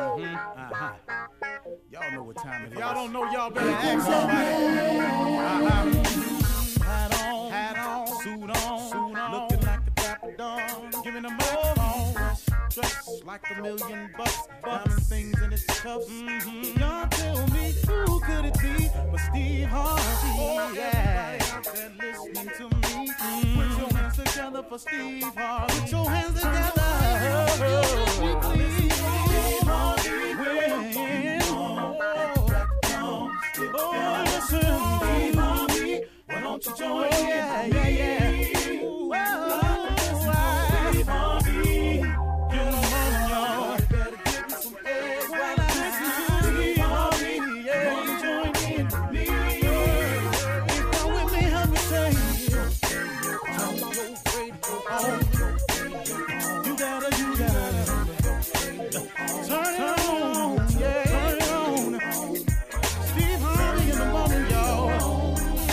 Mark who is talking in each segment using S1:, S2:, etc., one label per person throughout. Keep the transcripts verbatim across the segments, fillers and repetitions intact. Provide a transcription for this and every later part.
S1: Mm-hmm. Uh-huh. Y'all know what time it is. Y'all don't know, y'all better ask somebody. Uh-huh. Hat on, hat on, suit on, suit on, looking like a dapper dog, giving them microphone, dressed like a million bucks, diamond things in its cuffs. Mm-hmm. Y'all tell me who could it be but Steve Harvey? Oh, yeah. Everybody out there listening to me, mm-hmm. Put your hands together for Steve Harvey. Put your hands together. Oh, please. Steve Harvey, when, oh, oh, listen, Steve Harvey, why don't you join me? Yeah, yeah, yeah. Ooh, oh, Steve Harvey, get on, y'all. Better give me some eggs while I listen to Steve Harvey. Yeah, won't you join in with me? If you're with me, help me say, turn your radio on. You gotta, you gotta turn it on, yeah, turn it on. Steve Harvey in the morning, y'all.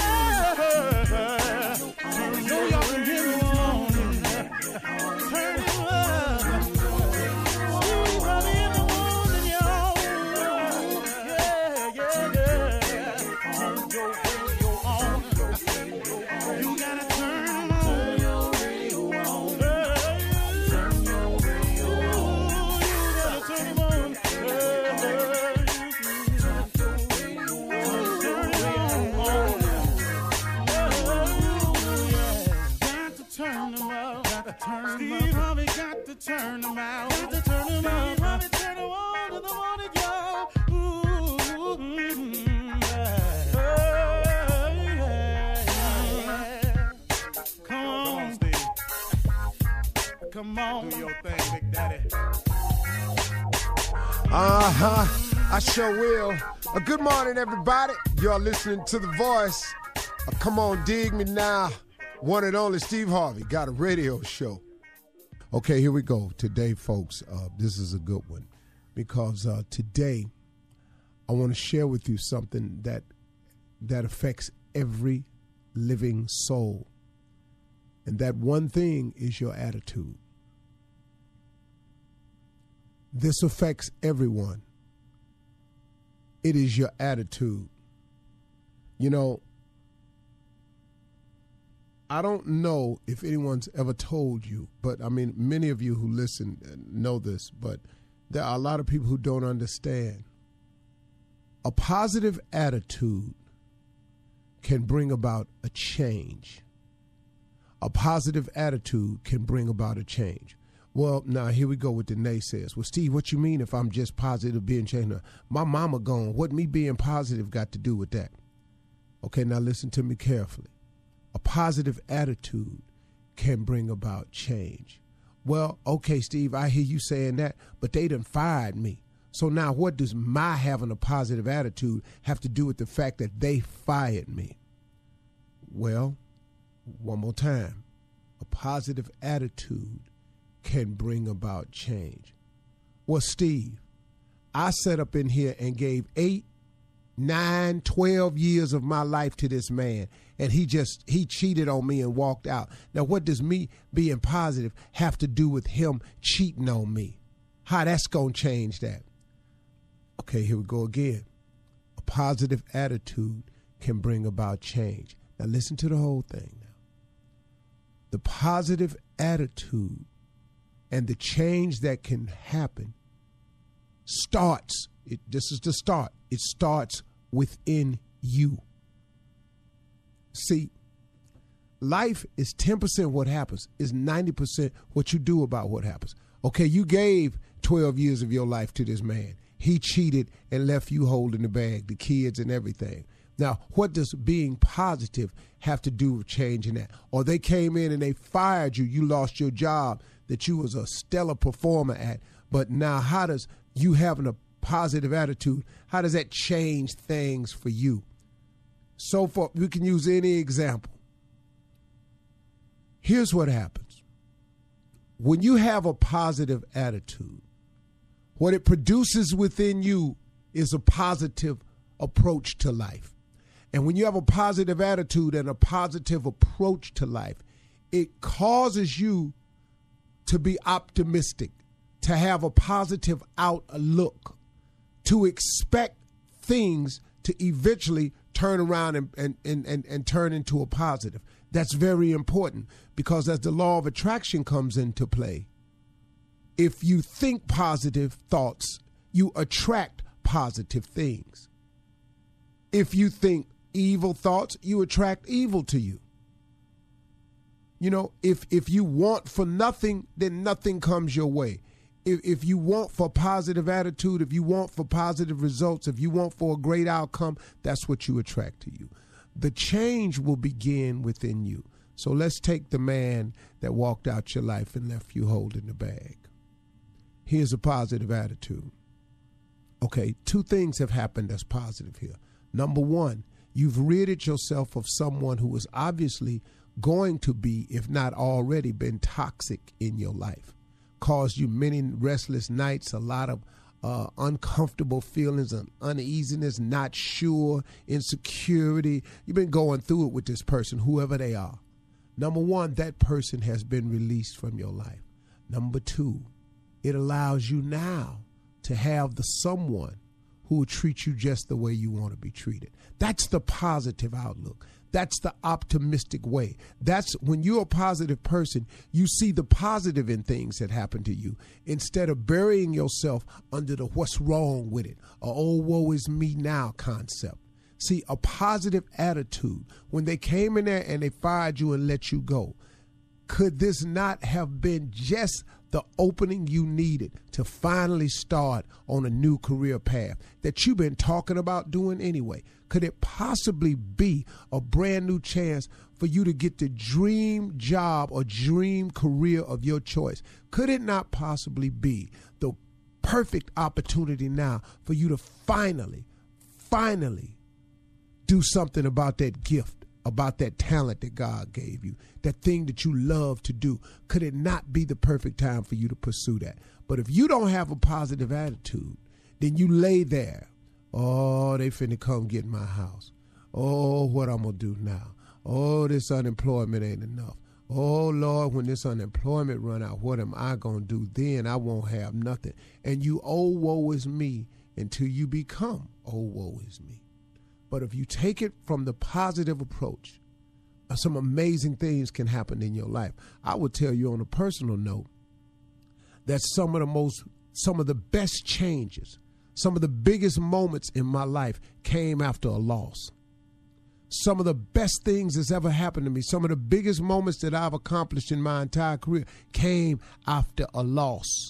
S1: I know y'all can hear me on. Turn it up. Steve Harvey in the morning, y'all. Yeah, yeah, yeah. Turn your radio on. You gotta turn on your radio on. Turn your radio on. You gotta turn it on. Turn your radio on. Got to turn them up. Got to turn them up. Steve Harvey got to turn them out. Got to turn them up. Steve Harvey turn them on to the morning, y'all. Ooh, mm, yeah. Yeah, yeah. Come on, Steve. Come on. Do your thing, Big Daddy.
S2: Uh-huh. I sure will. Uh, good morning, everybody. You're listening to The Voice. Uh, come on, dig me now. One and only Steve Harvey got a radio show. Okay, here we go. Today, folks, uh, this is a good one because uh, today I want to share with you something that that affects every living soul. And that one thing is your attitude. This affects everyone. It is your attitude. You know, I don't know if anyone's ever told you, but I mean, many of you who listen know this, but there are a lot of people who don't understand. A positive attitude can bring about a change. A positive attitude can bring about a change. Well, now here we go with the naysayers. Well, Steve, what you mean if I'm just positive being changed? My mama gone. What me being positive got to do with that? Okay, now listen to me carefully. A positive attitude can bring about change. Well, okay, Steve, I hear you saying that, but they done fired me. So now what does my having a positive attitude have to do with the fact that they fired me? Well, one more time. A positive attitude can bring about change. Well, Steve, I sat up in here and gave eight, nine, twelve years of my life to this man, and he just, he cheated on me and walked out. Now, what does me being positive have to do with him cheating on me? How that's going to change that? Okay, here we go again. A positive attitude can bring about change. Now, listen to the whole thing now. The positive attitude and the change that can happen starts, it, this is the start, it starts within you. See, life is ten percent what happens, is ninety percent what you do about what happens. Okay, you gave twelve years of your life to this man. He cheated and left you holding the bag, the kids and everything. Now, what does being positive have to do with changing that? Or they came in and they fired you. You lost your job that you was a stellar performer at. But now how does you having a positive attitude, how does that change things for you? So far, we can use any example. Here's what happens. When you have a positive attitude, what it produces within you is a positive approach to life. And when you have a positive attitude and a positive approach to life, it causes you to be optimistic, to have a positive outlook, to expect things to eventually turn around and, and, and, and, and turn into a positive. That's very important, because as the law of attraction comes into play, if you think positive thoughts, you attract positive things. If you think evil thoughts, you attract evil to you. You know, if if you want for nothing, then nothing comes your way. If, if you want for positive attitude, if you want for positive results, if you want for a great outcome, that's what you attract to you. The change will begin within you. So let's take the man that walked out your life and left you holding the bag. Here's a positive attitude. Okay, two things have happened that's positive here. Number one, you've ridded yourself of someone who was obviously going to be, if not already, been toxic in your life. Caused you many restless nights, a lot of uh, uncomfortable feelings and uneasiness, not sure, insecurity. You've been going through it with this person, whoever they are. Number one, that person has been released from your life. Number two, it allows you now to have the someone who will treat you just the way you want to be treated. That's the positive outlook. That's the optimistic way. That's when you're a positive person, you see the positive in things that happen to you instead of burying yourself under the what's wrong with it, or oh, woe is me now concept. See, a positive attitude, when they came in there and they fired you and let you go, could this not have been just the opening you needed to finally start on a new career path that you've been talking about doing anyway? Could it possibly be a brand new chance for you to get the dream job or dream career of your choice? Could it not possibly be the perfect opportunity now for you to finally, finally do something about that gift, about that talent that God gave you, that thing that you love to do? Could it not be the perfect time for you to pursue that? But if you don't have a positive attitude, then you lay there. Oh, they finna come get my house. Oh, what I'm going to do now? Oh, this unemployment ain't enough. Oh, Lord, when this unemployment run out, what am I going to do then? I won't have nothing. And you, oh, woe is me, until you become, oh, woe is me. But if you take it from the positive approach, some amazing things can happen in your life. I would tell you on a personal note that some of the most, some of the best changes, some of the biggest moments in my life came after a loss. Some of the best things that's ever happened to me, some of the biggest moments that I've accomplished in my entire career came after a loss.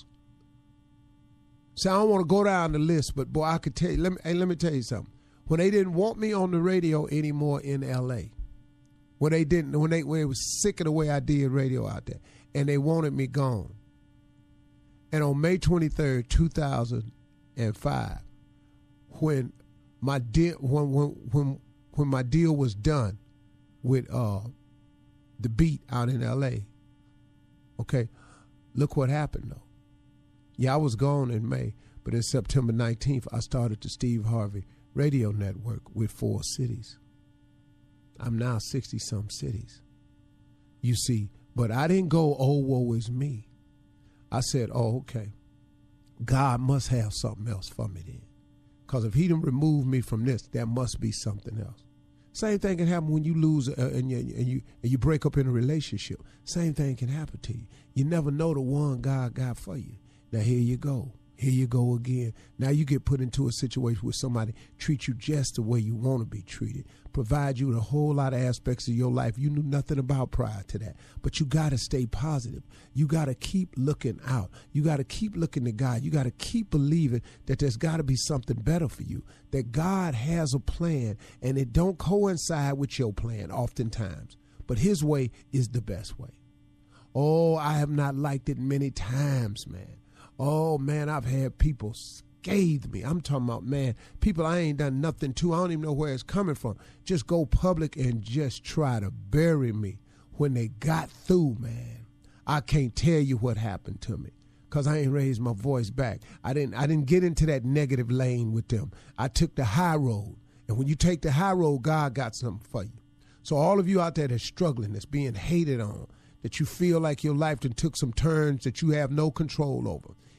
S2: So I don't want to go down the list, but boy, I could tell you, let me, hey, let me tell you something. When they didn't want me on the radio anymore in L A, when they didn't, when they, when they was sick of the way I did radio out there, and they wanted me gone. And on May twenty-third, two thousand five, when my deal, when when when when my deal was done with uh, the Beat out in L A, okay, look what happened though. Yeah, I was gone in May, but in September nineteenth, I started the Steve Harvey Radio Network with four cities. I'm now sixty-some cities. You see, but I didn't go, oh, woe is me. I said, oh, okay. God must have something else for me then. Because if he didn't remove me from this, there must be something else. Same thing can happen when you lose uh, and, you, and, you, and you break up in a relationship. Same thing can happen to you. You never know the one God got for you. Now, here you go. Here you go again. Now you get put into a situation where somebody treats you just the way you want to be treated, provide you with a whole lot of aspects of your life you knew nothing about prior to that. But you got to stay positive. You got to keep looking out. You got to keep looking to God. You got to keep believing that there's got to be something better for you, that God has a plan, and it don't coincide with your plan oftentimes. But his way is the best way. Oh, I have not liked it many times, man. Oh, man, I've had people scathe me. I'm talking about, man, people I ain't done nothing to. I don't even know where it's coming from. Just go public and just try to bury me. When they got through, man, I can't tell you what happened to me because I ain't raised my voice back. I didn't, I didn't get into that negative lane with them. I took the high road. And when you take the high road, God got something for you. So all of you out there that's struggling, that's being hated on, that you feel like your life done took some turns that you have no control over.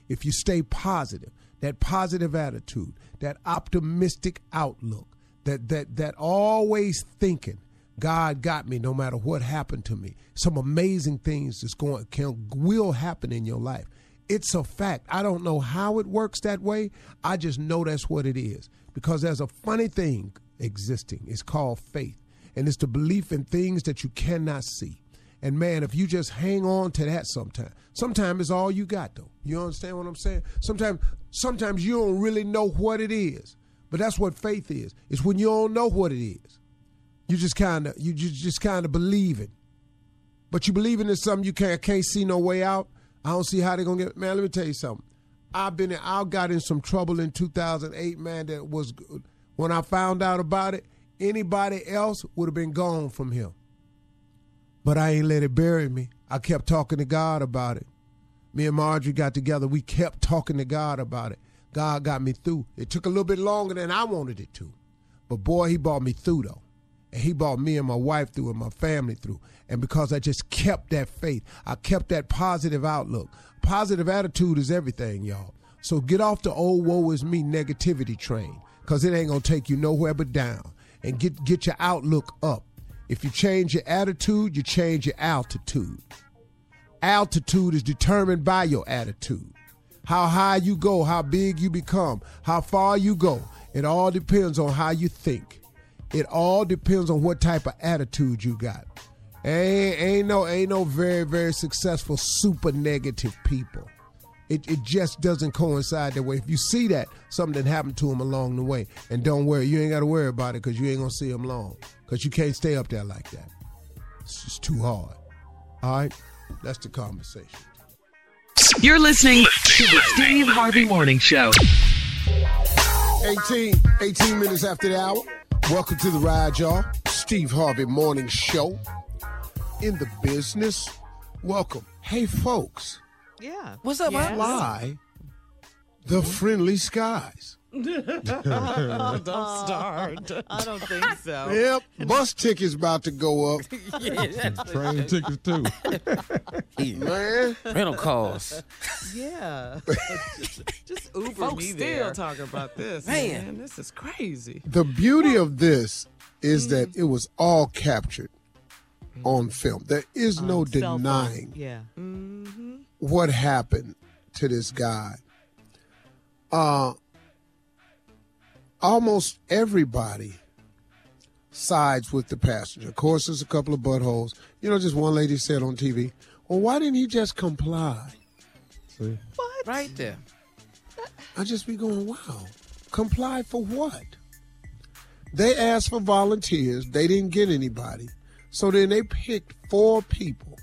S2: if you stay positive, that positive attitude, that optimistic outlook, that that that always thinking, God got me no matter what happened to me. Some amazing things that's going can will happen in your life. It's a fact. I don't know how it works that way. I just know that's what it is. Because there's a funny thing existing. It's called faith. And it's the belief in things that you cannot see. And man, if you just hang on to that sometime, sometimes it's all you got though. You understand what I'm saying? Sometimes sometimes you don't really know what it is. But that's what faith is. It's when you don't know what it is. You just kind of you just, just kind of believe it. But you believe in something you can't can't see no way out. I don't see how they're going to get. Man, let me tell you something. I've been in, I got in some trouble in two thousand eight, man, that was, when I found out about it, anybody else would have been gone from here. But I ain't let it bury me. I kept talking to God about it. Me and Marjorie got together. We kept talking to God about it. God got me through. It took a little bit longer than I wanted it to. But boy, he brought me through, though. And he brought me and my wife through and my family through. And because I just kept that faith, I kept that positive outlook. Positive attitude is everything, y'all. So get off the old woe is me negativity train, because it ain't going to take you nowhere but down. And get, get your outlook up. If you change your attitude, you change your altitude. Altitude is determined by your attitude. How high you go, how big you become, how far you go. It all depends on how you think. It all depends on what type of attitude you got. Ain't, ain't no ain't no very, very successful super negative people. It it just doesn't coincide that way. If you see that, something happened to them along the way. And don't worry, you ain't got to worry about it because you ain't going to see them long. Because you can't stay up there like that. It's just too hard. All right? That's the conversation.
S3: You're listening to the Steve Harvey Morning Show.
S2: eighteen, eighteen minutes after the hour. Welcome to the ride, y'all. Steve Harvey Morning Show. In the business. Welcome. Hey, folks.
S4: Yeah.
S5: What's up,
S4: yes.
S5: man?
S2: Fly the friendly skies.
S4: Oh, don't start. I don't think so.
S2: Yep. Bus tickets about to go up.
S5: Yeah,
S6: Train tickets, too.
S2: Man.
S5: rental cars.
S4: Yeah. Just Uber
S5: Folks
S4: me
S5: still
S4: there.
S5: talking
S4: about this.
S5: Man.
S4: Man, this is crazy.
S2: The beauty of this is that it was all captured on film. There is no
S4: Um, cell phone.
S2: denying
S4: Yeah. Mm-hmm.
S2: what happened to this guy. Uh, almost everybody sides with the passenger. Of course, there's a couple of buttholes. You know, just one lady said on T V, well, why didn't he just comply?
S6: See?
S4: What?
S5: Right there.
S2: I just be going, wow, comply for what? They asked for volunteers. They didn't get anybody. So then they picked four people.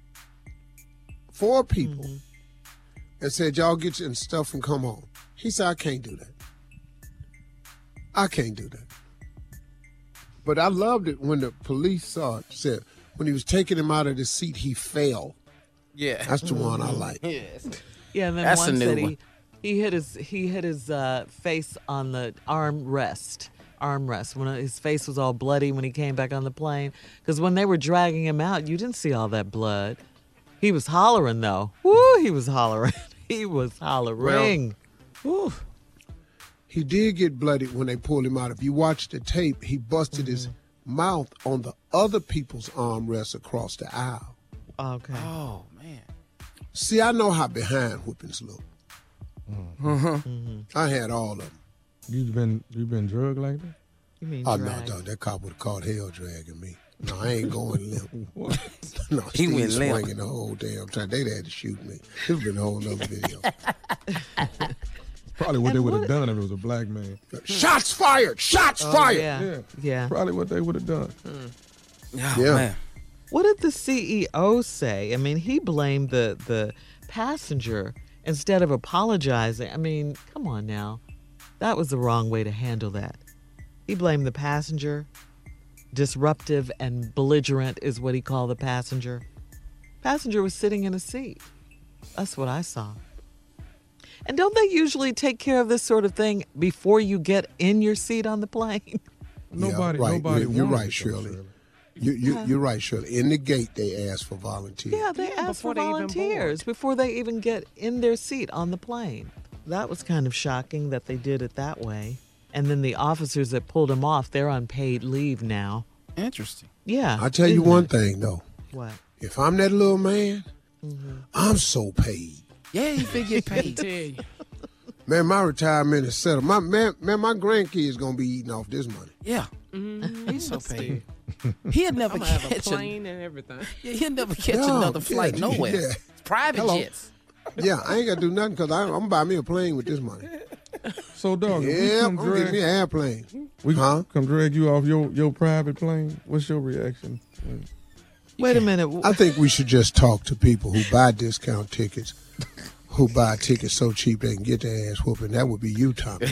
S2: Four people. Mm-hmm. And said, y'all get your stuff and come home. He said, I can't do that. I can't do that. But I loved it when the police saw it. Said, when he was taking him out of the seat, he fell.
S5: Yeah.
S2: That's the one I like.
S5: Yes.
S4: Yeah, and then
S5: That's a
S4: one
S5: new
S4: said
S5: one.
S4: he, he hit his he hit his uh, face on the armrest. Armrest when his face was all bloody when he came back on the plane. Because when they were dragging him out, you didn't see all that blood. He was hollering though. Woo! He was hollering. He was hollering.
S2: Well,
S4: Woo.
S2: he did get bloody when they pulled him out. If you watch the tape, he busted his mouth on the other people's armrests across the aisle.
S4: Okay.
S5: Oh, man.
S2: See, I know how behind whoopings look.
S5: Mm-hmm.
S2: I had all of them.
S6: You've been you been drugged like that?
S4: You mean
S2: Oh,
S4: drag.
S2: no, no, that cop would have called hell dragging me. No, I ain't going limp.
S6: What?
S2: No,
S5: He
S2: Steve
S5: went limp.
S2: swinging the whole damn time. They'd had to shoot me. This been a whole nother video.
S6: Probably what
S4: And
S6: they would have
S4: what-
S6: done if it was a black man.
S2: Shots fired! Shots
S4: Oh,
S2: fired!
S4: yeah.
S6: Yeah.
S4: Yeah.
S6: Probably what they would have done.
S5: Oh,
S2: Yeah.
S5: man.
S4: What did the C E O say? I mean, he blamed the the passenger instead of apologizing. I mean, come on now. That was the wrong way to handle that. He blamed the passenger. Disruptive and belligerent is what he called the passenger. Passenger was sitting in a seat. That's what I saw. And don't they usually take care of this sort of thing before you get in your seat on the plane?
S6: Nobody,
S2: yeah, right.
S6: nobody.
S2: You're, you're
S6: wanted
S2: right,
S6: it, though,
S2: Shirley. You, you, you're right, Shirley. In the gate, they ask for volunteers.
S4: Yeah, they
S7: Yeah,
S4: ask
S7: before
S4: for
S7: they even
S4: volunteers
S7: board.
S4: before they even get in their seat on the plane. That was kind of shocking that they did it that way. And then the officers that pulled them off, they're on paid leave now.
S5: Interesting.
S4: Yeah.
S2: I'll tell you
S4: isn't
S2: one
S4: it?
S2: thing, though.
S4: What?
S2: If I'm that little man,
S4: Mm-hmm.
S2: I'm so paid.
S5: Yeah, you feel get
S7: I
S5: paid.
S7: tell you.
S2: Man, my retirement is settled. My man, man, my grandkids gonna be eating off this money.
S5: Yeah,
S7: Mm-hmm.
S5: he's so paid. He'll never
S7: I'm gonna have a
S5: catch a,
S7: plane and everything.
S5: yeah, he'll never catch
S2: Yeah,
S5: another
S2: yeah,
S5: flight
S2: yeah.
S5: nowhere. Private
S2: Hello.
S5: jets.
S2: Yeah, I ain't gotta do nothing because I'm gonna buy me a plane with this money.
S6: So, dog, if we
S2: Yeah, I'm
S6: come
S2: gonna get me
S6: drag,
S2: an airplane.
S6: we
S2: Huh?
S6: come drag you off your, your private plane, what's your reaction?
S4: Wait a minute.
S2: I think we should just talk to people who buy discount tickets, who buy tickets so cheap they can get their ass whooping. That would be you, Tommy.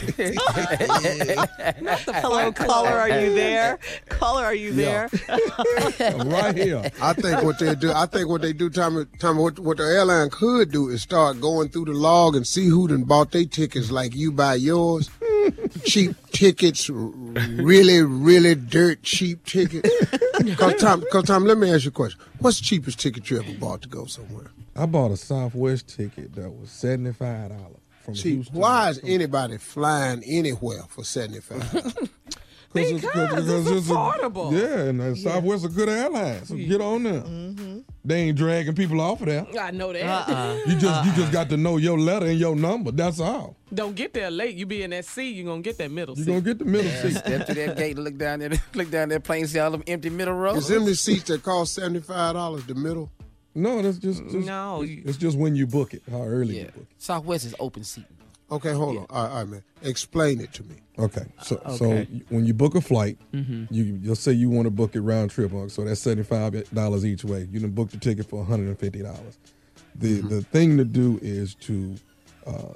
S4: Hello, caller, are you there? Caller, are you
S2: Yeah.
S4: there?
S6: Right here.
S2: I think what they do, I think what they do, Tommy, Tommy, what, what the airline could do is start going through the log and see who done bought their tickets like you buy yours. Cheap tickets, r- really, really dirt cheap tickets. Cause Tom, cause Tom, let me ask you a question. What's the cheapest ticket you ever bought to go somewhere?
S6: I bought a Southwest ticket that was seventy-five dollars from
S2: See,
S6: Houston.
S2: why is anybody flying anywhere for seventy-five dollars?
S6: Because
S7: it's affordable.
S6: Yeah, and uh, Southwest is a good airline, so get on there.
S7: Mm-hmm.
S6: They ain't dragging people off of there.
S7: I know that.
S4: Uh-uh.
S6: You just you just got to know your letter and your number. That's all.
S7: Don't get there late. You be in that seat, you're going to get that middle
S6: You
S7: seat.
S6: gonna get the middle seat.
S5: Step to that gate, look down there, look down that plane, see all them empty middle rows.
S2: Is them the seats that cost seventy-five dollars, the middle?
S6: No, that's just, just
S7: No,
S6: It's,
S7: you-
S6: it's just when you book it, how early
S5: Yeah,
S6: you book
S5: Southwest is open seating.
S2: Okay, hold on. All right, all right, man. Explain it to me.
S6: it. Okay, so
S7: Uh,
S6: so
S7: okay.
S6: y- when you book a flight,
S7: Mm-hmm.
S6: you you'll say you want to book it round trip, uh, so that's seventy-five dollars each way. You can book the ticket for one hundred and fifty dollars. The
S7: Mm-hmm.
S6: the thing to do is to uh,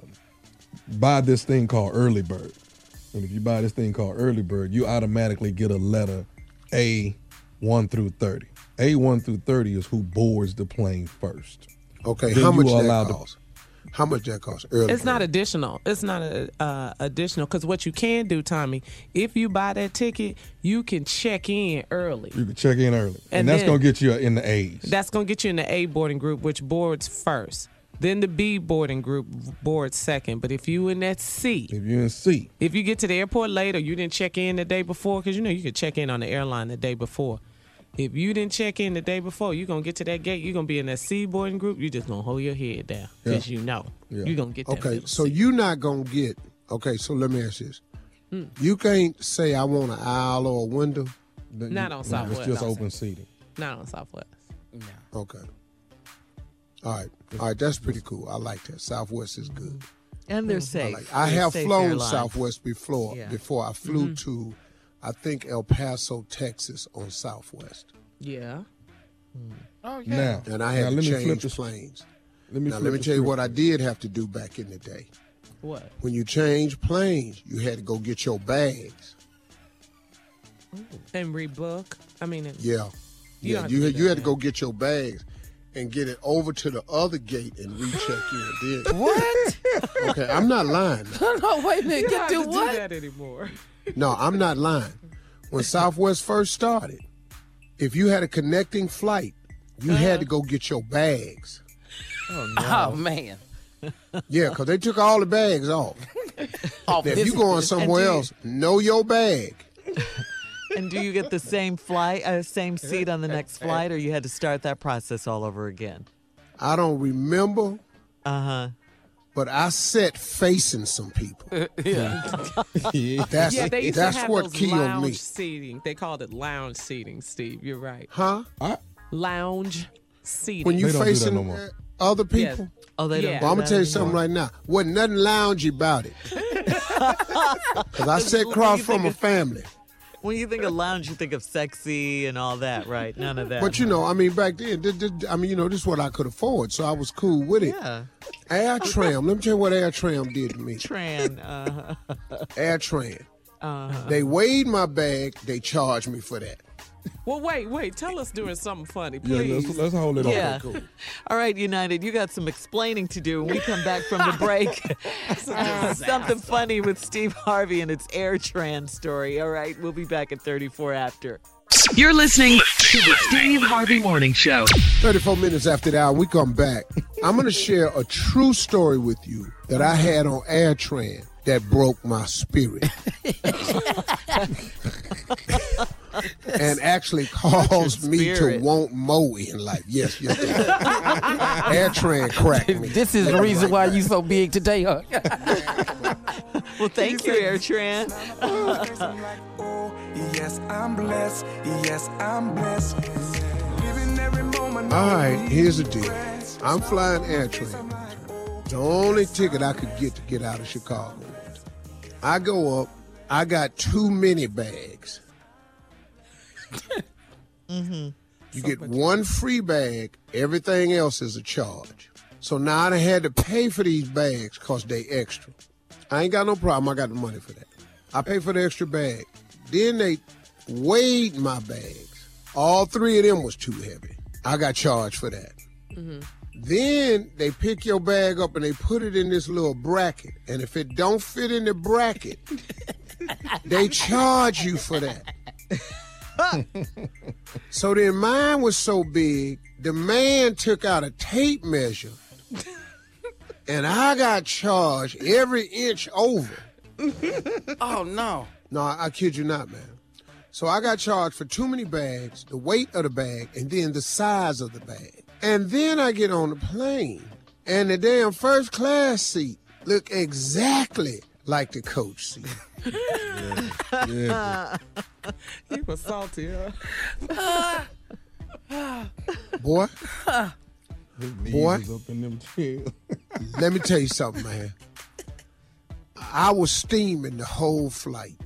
S6: buy this thing called Early Bird, and if you buy this thing called Early Bird, you automatically get a letter A one through thirty. A one through thirty is who boards the plane first.
S2: Okay,
S6: Then
S2: how
S6: you
S2: much
S6: are
S2: that
S6: allowed to-
S2: cost? How much that cost? Early
S7: It's not
S2: bird.
S7: additional. It's not a, uh, additional because what you can do, Tommy, if you buy that ticket, you can check in early.
S6: You can check in early, and,
S7: And
S6: that's
S7: then-
S6: gonna get you in the A's.
S7: That's going to get you in the A boarding group, which boards first. Then the B boarding group boards second. But if you in that C,
S6: If you're in C,
S7: if you get to the airport late or you didn't check in the day before, because you know you could check in on the airline the day before. If you didn't check in the day before, you're going to get to that gate, you're going to be in that C boarding group, you just going to hold your head down because
S6: Yeah.
S7: you know
S6: Yeah.
S7: you're going to get that
S2: Okay,
S7: middle
S2: so
S7: seat.
S2: you're not gonna get. Okay, so let me ask you this:
S7: Hmm.
S2: you can't say I want an aisle or a window.
S6: then
S7: Not
S6: you-
S7: on
S6: no,
S7: Southwest.
S6: It's just
S7: Not
S6: open seating.
S7: Not on Southwest.
S2: Okay. All right, all right, that's pretty cool. I like that. Southwest is good.
S4: And they're
S2: I
S4: safe.
S2: like. I
S4: They're
S2: have
S4: safe
S2: flown
S4: airlines.
S2: Southwest before.
S4: Yeah.
S2: Before I flew to, I think El Paso, Texas, on Southwest,
S7: Yeah.
S5: Oh
S6: Now,
S2: and I
S6: now
S2: had
S6: let
S2: to
S6: me flip
S2: change
S6: the,
S2: planes.
S6: Let me
S2: Now
S6: flip
S2: let me
S6: the
S2: tell you
S6: script.
S2: what I did have to do back in the day.
S7: What?
S2: When you change planes, you had to go get your bags.
S7: And rebook. I mean, it-
S2: Yeah.
S7: You
S2: Yeah,
S7: don't have
S2: you
S7: to
S2: had,
S7: do
S2: you
S7: that,
S2: had to
S7: yeah.
S2: go get your bags and get it over to the other gate and recheck you. Then.
S5: What?
S2: Okay, I'm not lying.
S5: no, wait a minute.
S7: you
S5: Get
S7: don't have
S5: do
S7: to
S5: what?
S7: do that anymore.
S2: No, I'm not lying. When Southwest first started, if you had a connecting flight, you had to go get your bags.
S5: Oh man.
S2: Yeah, because they took all the bags off.
S5: Off
S2: Now, if
S5: this-
S2: you going somewhere
S4: do you-
S2: else, know your bag.
S4: And do you get the same flight, uh, same seat on the next flight, or you had to start that process all over again?
S2: I don't remember,
S4: Uh huh.
S2: but I sat facing some people.
S5: yeah.
S2: That's
S7: Yeah, they used
S2: that's
S7: to have
S2: what
S7: those
S2: killed
S7: lounge
S2: me.
S7: seating. They called it lounge seating, Steve. You're right.
S2: Huh?
S7: Lounge seating.
S2: When you
S6: They don't do that
S2: facing
S6: no more.
S2: uh, other people?
S4: Oh, they
S7: Yeah.
S4: don't.
S2: Well, I'm
S4: do
S2: gonna tell you
S4: that
S2: something
S4: anymore.
S2: right now. Wasn't nothing loungy about it. Cause I sat across
S4: you
S2: from
S4: think
S2: a
S4: of-
S2: family.
S4: When you think of lounge, you think of sexy and all that, right? None of that.
S2: But you know, I mean, back then, this, this, I mean, you know, this is what I could afford, so I was cool with it.
S4: Yeah.
S2: Air Tram. Let me tell you what Air Tram did to me.
S4: Tran. Uh,
S2: Air Tram.
S4: uh,
S2: They weighed my bag. They charged me for that.
S7: Well, wait, wait. Tell us doing something funny,
S6: Yeah,
S7: please.
S6: let's, let's hold it
S4: yeah.
S6: on.
S2: Cool.
S4: All right, United, you got some explaining to do when we come back from the break. Uh, something funny with Steve Harvey and its Air Tran story. All right, we'll be back at thirty-four after.
S3: You're listening to the Steve Harvey Morning Show.
S2: thirty-four minutes after the hour, we come back. I'm going to share a true story with you that I had on AirTran that broke my spirit. And actually caused me to want more in life. Yes, yes. AirTran cracked me.
S5: This is the reason why you so big today, huh?
S4: Well, thank you, AirTran.
S1: Yes, I'm blessed. Yes, I'm blessed. Living every moment.
S2: All right, here's the deal. I'm flying AirTran. The only ticket I could get to get out of Chicago. I go up. I got too many bags.
S4: Mm-hmm.
S2: You get one free bag. Everything else is a charge. So now I had to pay for these bags because they extra. I ain't got no problem. I got the money for that. I pay for the extra bag. Then they weighed my bags. All three of them was too heavy. I got charged for that.
S7: Mm-hmm.
S2: Then they pick your bag up and they put it in this little bracket. And if it don't fit in the bracket, they charge you for that. So then mine was so big, the man took out a tape measure and I got charged every inch over.
S5: Oh, no.
S2: No, I, I kid you not, man. So I got charged for too many bags, the weight of the bag, and then the size of the bag. And then I get on the plane, and the damn first class seat look exactly like the coach seat.
S6: Yeah. Yeah.
S7: He was salty, huh?
S2: Boy,
S6: His knees
S2: Boy.
S6: was up in them chairs.
S2: let me tell you something, man. I was steaming the whole flight.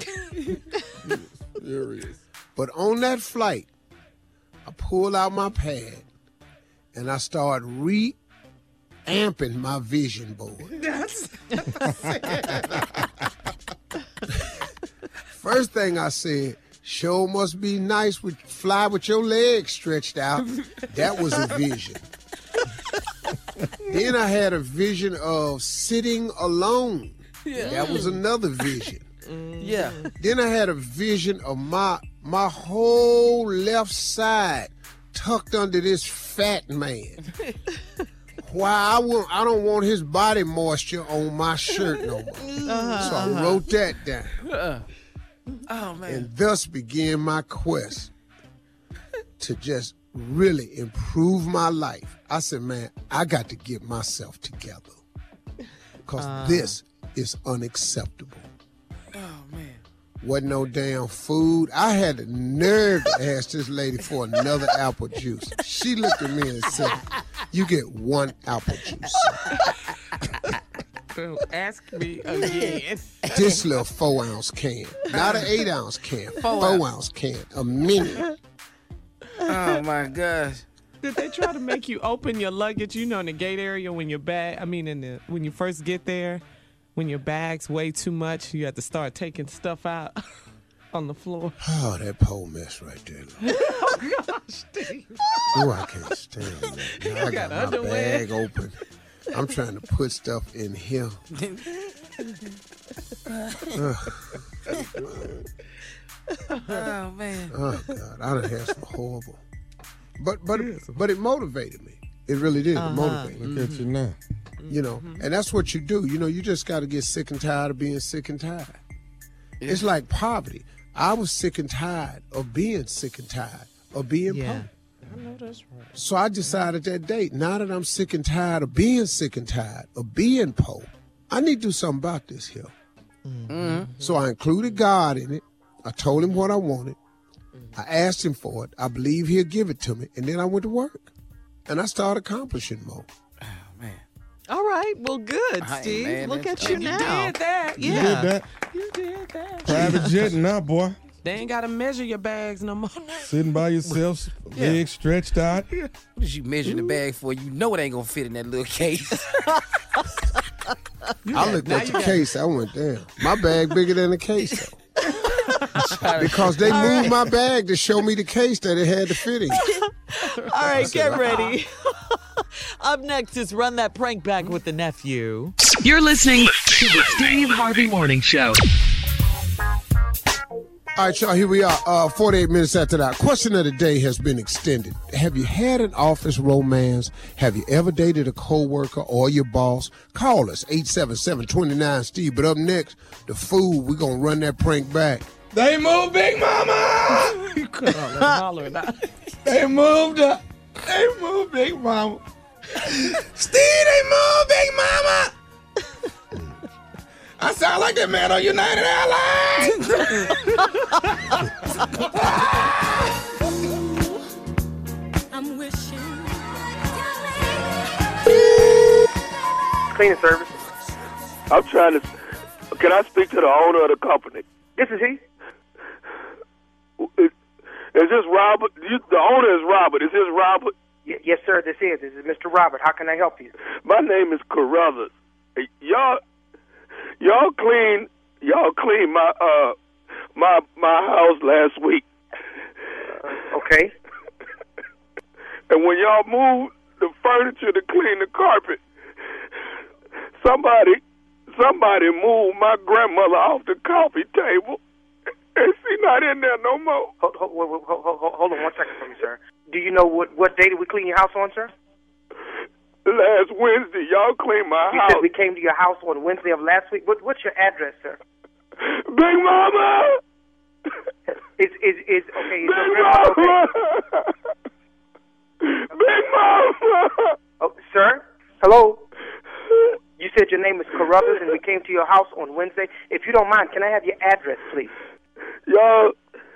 S6: Serious.
S2: But on that flight, I pulled out my pad and I started re-amping my vision board. First thing I said, show must be nice with fly with your legs stretched out. That was a vision. Then I had a vision of sitting alone.
S5: Yeah.
S2: That was another vision.
S5: Yeah.
S2: Then I had a vision of my my whole left side tucked under this fat man. Why I want I don't want his body moisture on my shirt no more.
S5: Uh-huh.
S2: So I wrote that down.
S5: Uh, oh, man.
S2: And thus began my quest to just really improve my life. I said, man, I got to get myself together because
S5: Uh.
S2: this is unacceptable.
S5: Oh, man.
S2: Wasn't no damn food. I had the nerve to ask this lady for another apple juice. She looked at me and said, you get one apple juice.
S7: Don't ask me again.
S2: This little four ounce can. Not an eight ounce can.
S5: Four
S2: Four
S5: ounce.
S2: ounce can. A mini.
S5: Oh, my gosh.
S7: Did they try to make you open your luggage? You know, in the gate area when your bag, I mean, in the when you first get there, when your bags weigh too much, you have to start taking stuff out on the floor.
S2: Oh, that pole mess right there.
S7: Oh, gosh, Steve.
S2: Oh, I can't stand that. Now I got,
S7: got
S2: my
S7: underwear.
S2: bag open. I'm trying to put stuff in here.
S5: Oh, man.
S2: Oh God, I done had some horrible. But but but it motivated me. It really did. It motivated me.
S6: Look at you now.
S2: You know, and that's what you do. You know, you just got to get sick and tired of being sick and tired. It's like poverty. I was sick and tired of being sick and tired of being
S4: Yeah.
S2: poor.
S7: I know that's right.
S2: So I decided that day, now that I'm sick and tired of being sick and tired of being poor, I need to do something about this here.
S5: Mm-hmm.
S2: So I included God in it. I told him what I wanted. I asked him for it. I believe he'll give it to me. And then I went to work. And I started accomplishing more.
S5: Oh, man.
S4: All right. Well, good,
S5: Hey,
S4: Steve.
S5: man,
S4: Look
S5: that's-
S4: at you
S5: Oh,
S7: You
S4: now.
S7: did that.
S6: You
S4: Yeah.
S6: did that.
S7: You did that.
S6: Private jet now, boy.
S7: They ain't got to measure your bags no more.
S6: Sitting by yourself,
S5: Yeah.
S6: legs stretched out.
S5: What did you measure the bag for? You know it ain't going to fit in that little case.
S2: I looked at the case. I went, damn. My bag bigger than the case, though. Because they moved my bag to show me the case that it had to fit in.
S4: All right, get ready. Up next is Run That Prank Back with the Nephew.
S3: You're listening to the Steve Harvey Morning Show.
S2: All right, y'all, here we are, uh, forty-eight minutes after that. Question of the day has been extended. Have you had an office romance? Have you ever dated a coworker or your boss? Call us, eight seven seven, two nine, Steve. But up next, the food, we're going to run that prank back.
S6: They moved Big Mama!
S7: You could have hollered out.
S6: They moved her. They moved Big Mama. Steve, they moved Big Mama! I sound like that man on United Airlines.
S8: I'm wishing.
S9: Cleaning service.
S10: I'm trying to. Can I speak to the owner of the company?
S9: This is he.
S10: Is, is this Robert? You, the owner is Robert. Is this Robert?
S9: Y- yes, sir. This is. This is Mister Robert. How can I help you?
S10: My name is Carruthers. Y'all, y'all clean. Y'all clean my uh my my house last week.
S9: Uh, okay.
S10: And when y'all moved the furniture to clean the carpet, somebody somebody moved my grandmother off the coffee table, and she's not in there no more.
S9: Hold, hold, hold, hold, hold, hold on one second for me, sir. Do you know what what day did we clean your house on, sir?
S10: Last Wednesday, y'all cleaned my
S9: you
S10: house.
S9: You said we came to your house on Wednesday of last week. What, what's your address, sir?
S10: Big Mama.
S9: Is is is okay? Is
S10: Big Mama.
S9: Okay?
S10: Big Mama.
S9: Oh, sir. Hello. You said your name is Carruthers, and we came to your house on Wednesday. If you don't mind, can I have your address, please?
S10: Y'all.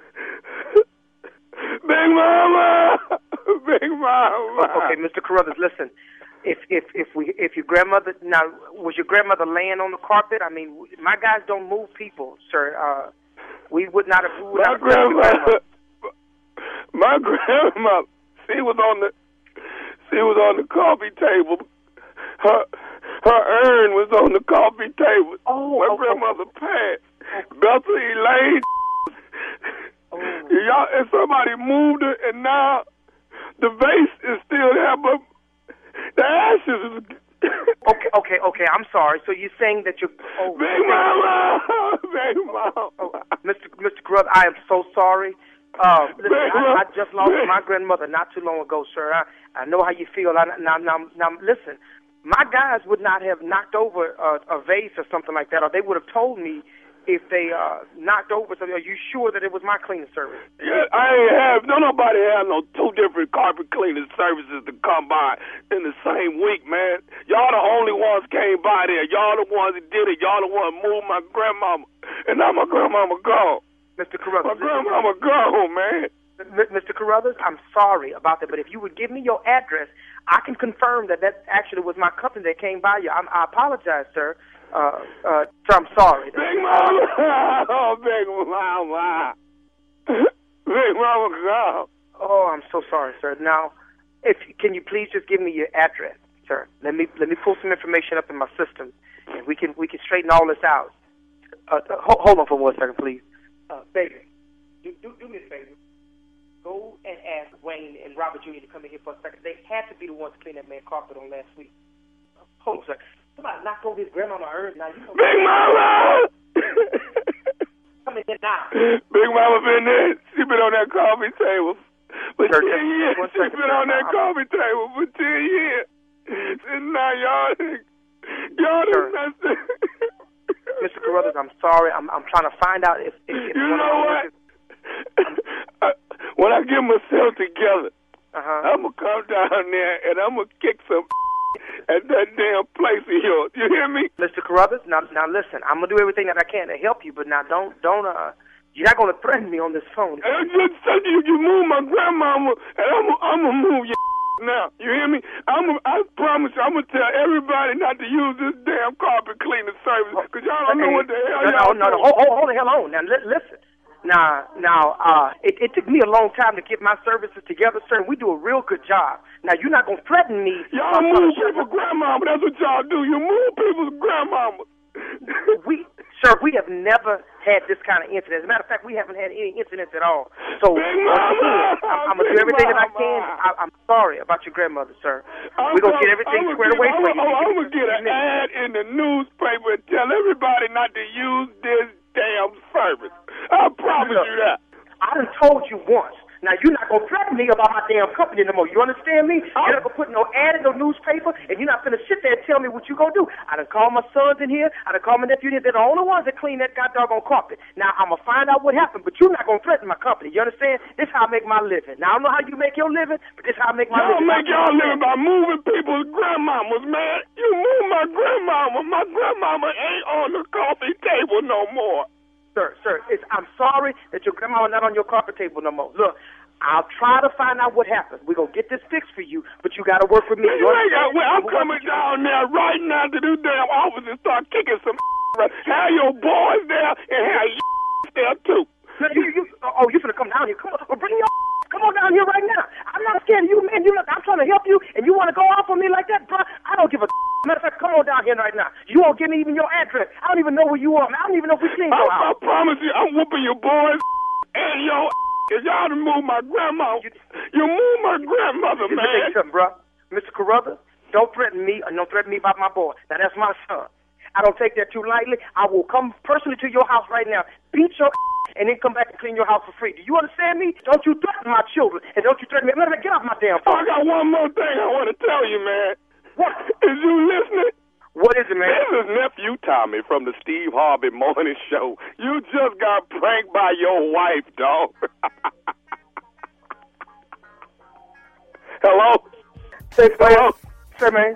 S10: Big Mama. Big Mama.
S9: Oh, okay, Mister Carruthers, listen. If if if we if your grandmother now was your grandmother laying on the carpet? I mean, my guys don't move people, sir. Uh, we would not have. We would
S10: my
S9: not
S10: grandmother. My grandma. She was on the. She was on the coffee table. Her her urn was on the coffee table.
S9: Oh,
S10: my
S9: okay.
S10: grandmother passed. Bethel Elaine.
S9: Oh.
S10: Y'all, and somebody moved her, and now the vase is still there, but the ashes is.
S9: okay, okay, okay. I'm sorry. So you're saying that you're. Oh,
S10: Big Mama, Big Mama.
S9: Oh, Mister Mister Grubb, I am so sorry. Uh, listen, I, I just lost my grandmother not too long ago, sir. I, I know how you feel. I, now, now, now, listen. My guys would not have knocked over a, a vase or something like that, or they would have told me if they uh, knocked over something. Are you sure that it was my cleaning service?
S10: Yeah, I ain't have, no nobody have no two different carpet cleaning services to come by in the same week, man. Y'all the only ones came by there. Y'all the ones that did it. Y'all the ones moved my grandmama. And now my grandmama gone.
S9: Mister Carruthers.
S10: My grandmama gone, man.
S9: Mister Carruthers, I'm sorry about that, but if you would give me your address, I can confirm that that actually was my company that came by you. I'm, I apologize, sir. Uh, uh, sir, I'm sorry.
S10: Big Mama. Oh, Big Mama. Big Mama gone.
S9: Oh, I'm so sorry, sir. Now, if can you please just give me your address, sir? Let me let me pull some information up in my system, and we can we can straighten all this out. Uh, hold, hold on for one second, please. Uh, baby, do, do do me a favor. Go and ask Wayne and Robert Junior to come in here for a second. They had to be the ones to clean that man carpet on last week. Hold on a second. Somebody knocked over his grandma on her urn. Now you know.
S10: Big Mama.
S9: Come in here now.
S10: Big Mama been there. She been on that coffee table for
S9: Sir,
S10: ten years.
S9: one
S10: She
S9: second,
S10: been
S9: sir.
S10: on that
S9: I'm-
S10: coffee table for ten years. And now y'all, y'all
S9: Sir.
S10: done messed it.
S9: Mister Carruthers, I'm sorry. I'm I'm trying to find out if, if, if
S10: You
S9: one
S10: know
S9: of
S10: what?
S9: the
S10: I- When I get myself together,
S9: uh-huh.
S10: I'm going to come down there and I'm going to kick some at that damn place of yours. You hear me?
S9: Mister Carruthers, now now listen. I'm gonna do everything that I can to help you, but now don't don't uh. You're not gonna threaten me on this phone.
S10: And just said you, you move my grandmama, and I'm I'm gonna move your now. You hear me? I'm I promise you, I'm gonna tell everybody not to use this damn carpet cleaning service because y'all don't know what the hell
S9: no,
S10: y'all
S9: no, no,
S10: doing.
S9: hold, hold, hold the hell on. Now li- listen. Now now uh, it, it took me a long time to get my services together, sir. And we do a real good job. Now you're not gonna threaten me.
S10: Y'all
S9: uh,
S10: move
S9: uh,
S10: people's grandmama. That's what y'all do. You move people's grandmama.
S9: We, sir, we have never had this kind of incident. As a matter of fact, we haven't had any incidents at all. So,
S10: Big
S9: once
S10: mama!
S9: again, I'm, I'm going to do
S10: Big
S9: everything that I
S10: mama!
S9: can. I, I'm sorry about your grandmother, sir.
S10: I'm
S9: We're going to
S10: gonna-
S9: get everything
S10: I'm
S9: squared
S10: gonna
S9: away
S10: get,
S9: for
S10: I'm
S9: you.
S10: gonna- I'm going to get
S9: Excuse
S10: an
S9: me.
S10: ad in the newspaper and tell everybody not to use this damn service. I promise. promise you that.
S9: I done told you once. Now, you're not going to threaten me about my damn company no more. You understand me?
S10: Oh.
S9: You're not going to put no ad in no newspaper, and you're not going to sit there and tell me what you going to do. I done called my sons in here. I done called my nephew in here. They're the only ones that clean that goddamn carpet. Now, I'm going to find out what happened, but you're not going to threaten my company. You understand? This is how I make my living. Now, I don't know how you make your living, but this is how I make my
S10: Y'all
S9: living.
S10: make y'all living by moving people's grandmamas, man. You move my grandmama. My grandmama ain't on the coffee table no more.
S9: Sir, sir, it's, I'm sorry that your grandma is not on your carpet table no more. Look, I'll try to find out what happened. We're going to get this fixed for you, but you got to work with me.
S10: You ain't got, well, I'm coming down there right now to this damn office and start kicking some have your boys there and have you there too.
S9: No, you, you, oh, you finna come down here. Come on, well, bring your come on down here right now. I'm not scared of you, man. You look, I'm trying to help you, and you want to go off on me like that, bro? I don't give a matter of fact, come on down here right now. You won't give me even your address. I don't even know where you are, man. I don't even know if we seen your
S10: I, I
S9: house.
S10: promise you, I'm whooping your boys and your Cause y'all done moved my grandma. You, you moved my grandmother, man.
S9: Let me tell you something, bro. Mister Carruthers, don't threaten me or don't threaten me about my boy. Now, that's my son. I don't take that too lightly. I will come personally to your house right now, beat your and then come back and clean your house for free. Do you understand me? Don't you threaten my children, and don't you threaten me. Let me get off my damn phone.
S10: I got one more thing I want to tell you, man.
S9: What?
S10: Is you listening?
S9: What is it, man?
S10: This is Nephew Tommy from the Steve Harvey Morning Show. You just got pranked by your wife, dog. Hello?
S9: Say, Hello? Say, man.